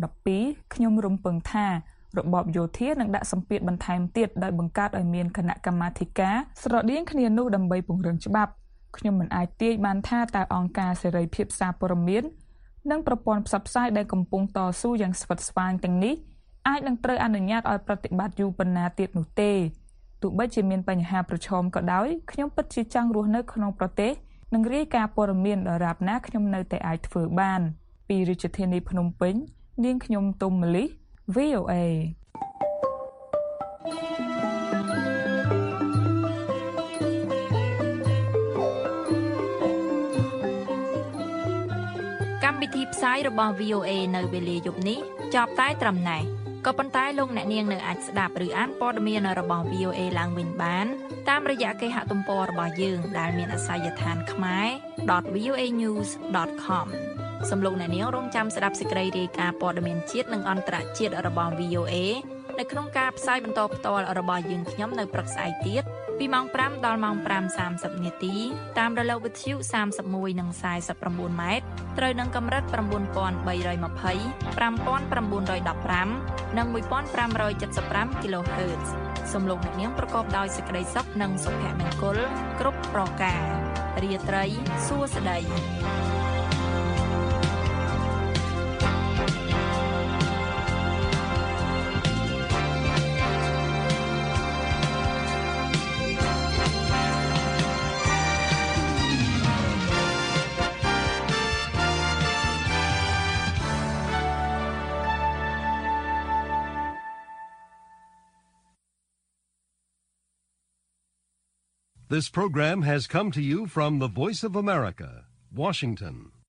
2012ខ្ញុំរំពឹងថារបបយោធានឹងដាក់សម្ពាធបន្ថែមទៀតដោយបង្កើតឲ្យមានគណៈកម្មាធិការស្រដៀងគ្នានោះដើម្បីពង្រឹងច្បាប់ខ្ញុំមិនអាចទាយបានថាតើអង្គការសេរីភាពសារព័ត៌មាននិងប្រព័ន្ធផ្សព្វផ្សាយដែលកំពុងតស៊ូយ៉ាងស្វិតស្វាញទាំងនេះអាចនឹងត្រូវអនុញ្ញាតឲ្យប្រតិបត្តិយូរប៉ុណ្ណាទៀតនោះទេទោះបីជាមានបញ្ហាប្រឈមក៏ដោយខ្ញុំពិតជាចង់រស់នៅក្នុងប្រទេសនិងរាយការណ៍ព័ត៌មានដរាបណាខ្ញុំនៅតែអាចធ្វើបានពីរាជធានីភ្នំពេញនាងខ្ញុំទុំមលី VOA កម្មវិធីផ្សាយរបស់ VOA នៅវេលាយប់នេះចប់តែត្រឹមណេះក៏ប៉ុន្តែលោកអ្នកនាងនៅអាចស្ដាប់ឬអានព័ត៌មានរបស់ VOA ឡើងវិញបានតាមរយៈគេហទំព័ររបស់យើងដែលមានអាសយដ្ឋានខ្មែរ.voanews.com សំឡេងអ្នកនាងរងចាំស្ដាប់សេចក្តីរាយការណ៍ព័ត៌មានជាតិនិងអន្តរជាតិរបស់ VOA នៅក្នុងការផ្សាយបន្តផ្ទាល់របស់យើងខ្ញុំនៅព្រឹកស្អែកទៀតពីម៉ោង 5 ដល់ម៉ោង 5:30 នាទីតាមរលកវិទ្យុ 31 និង 49 ម៉ែត្រត្រូវនឹងកម្រិត 9320 5915 និង 1575 kHz សំឡេងអ្នកនាងប្រកបដោយសេចក្តីសុខនិងសុភមង្គលគ្រប់ប្រការរាត្រីសួស្តី This program has come to you from the Voice of America, Washington.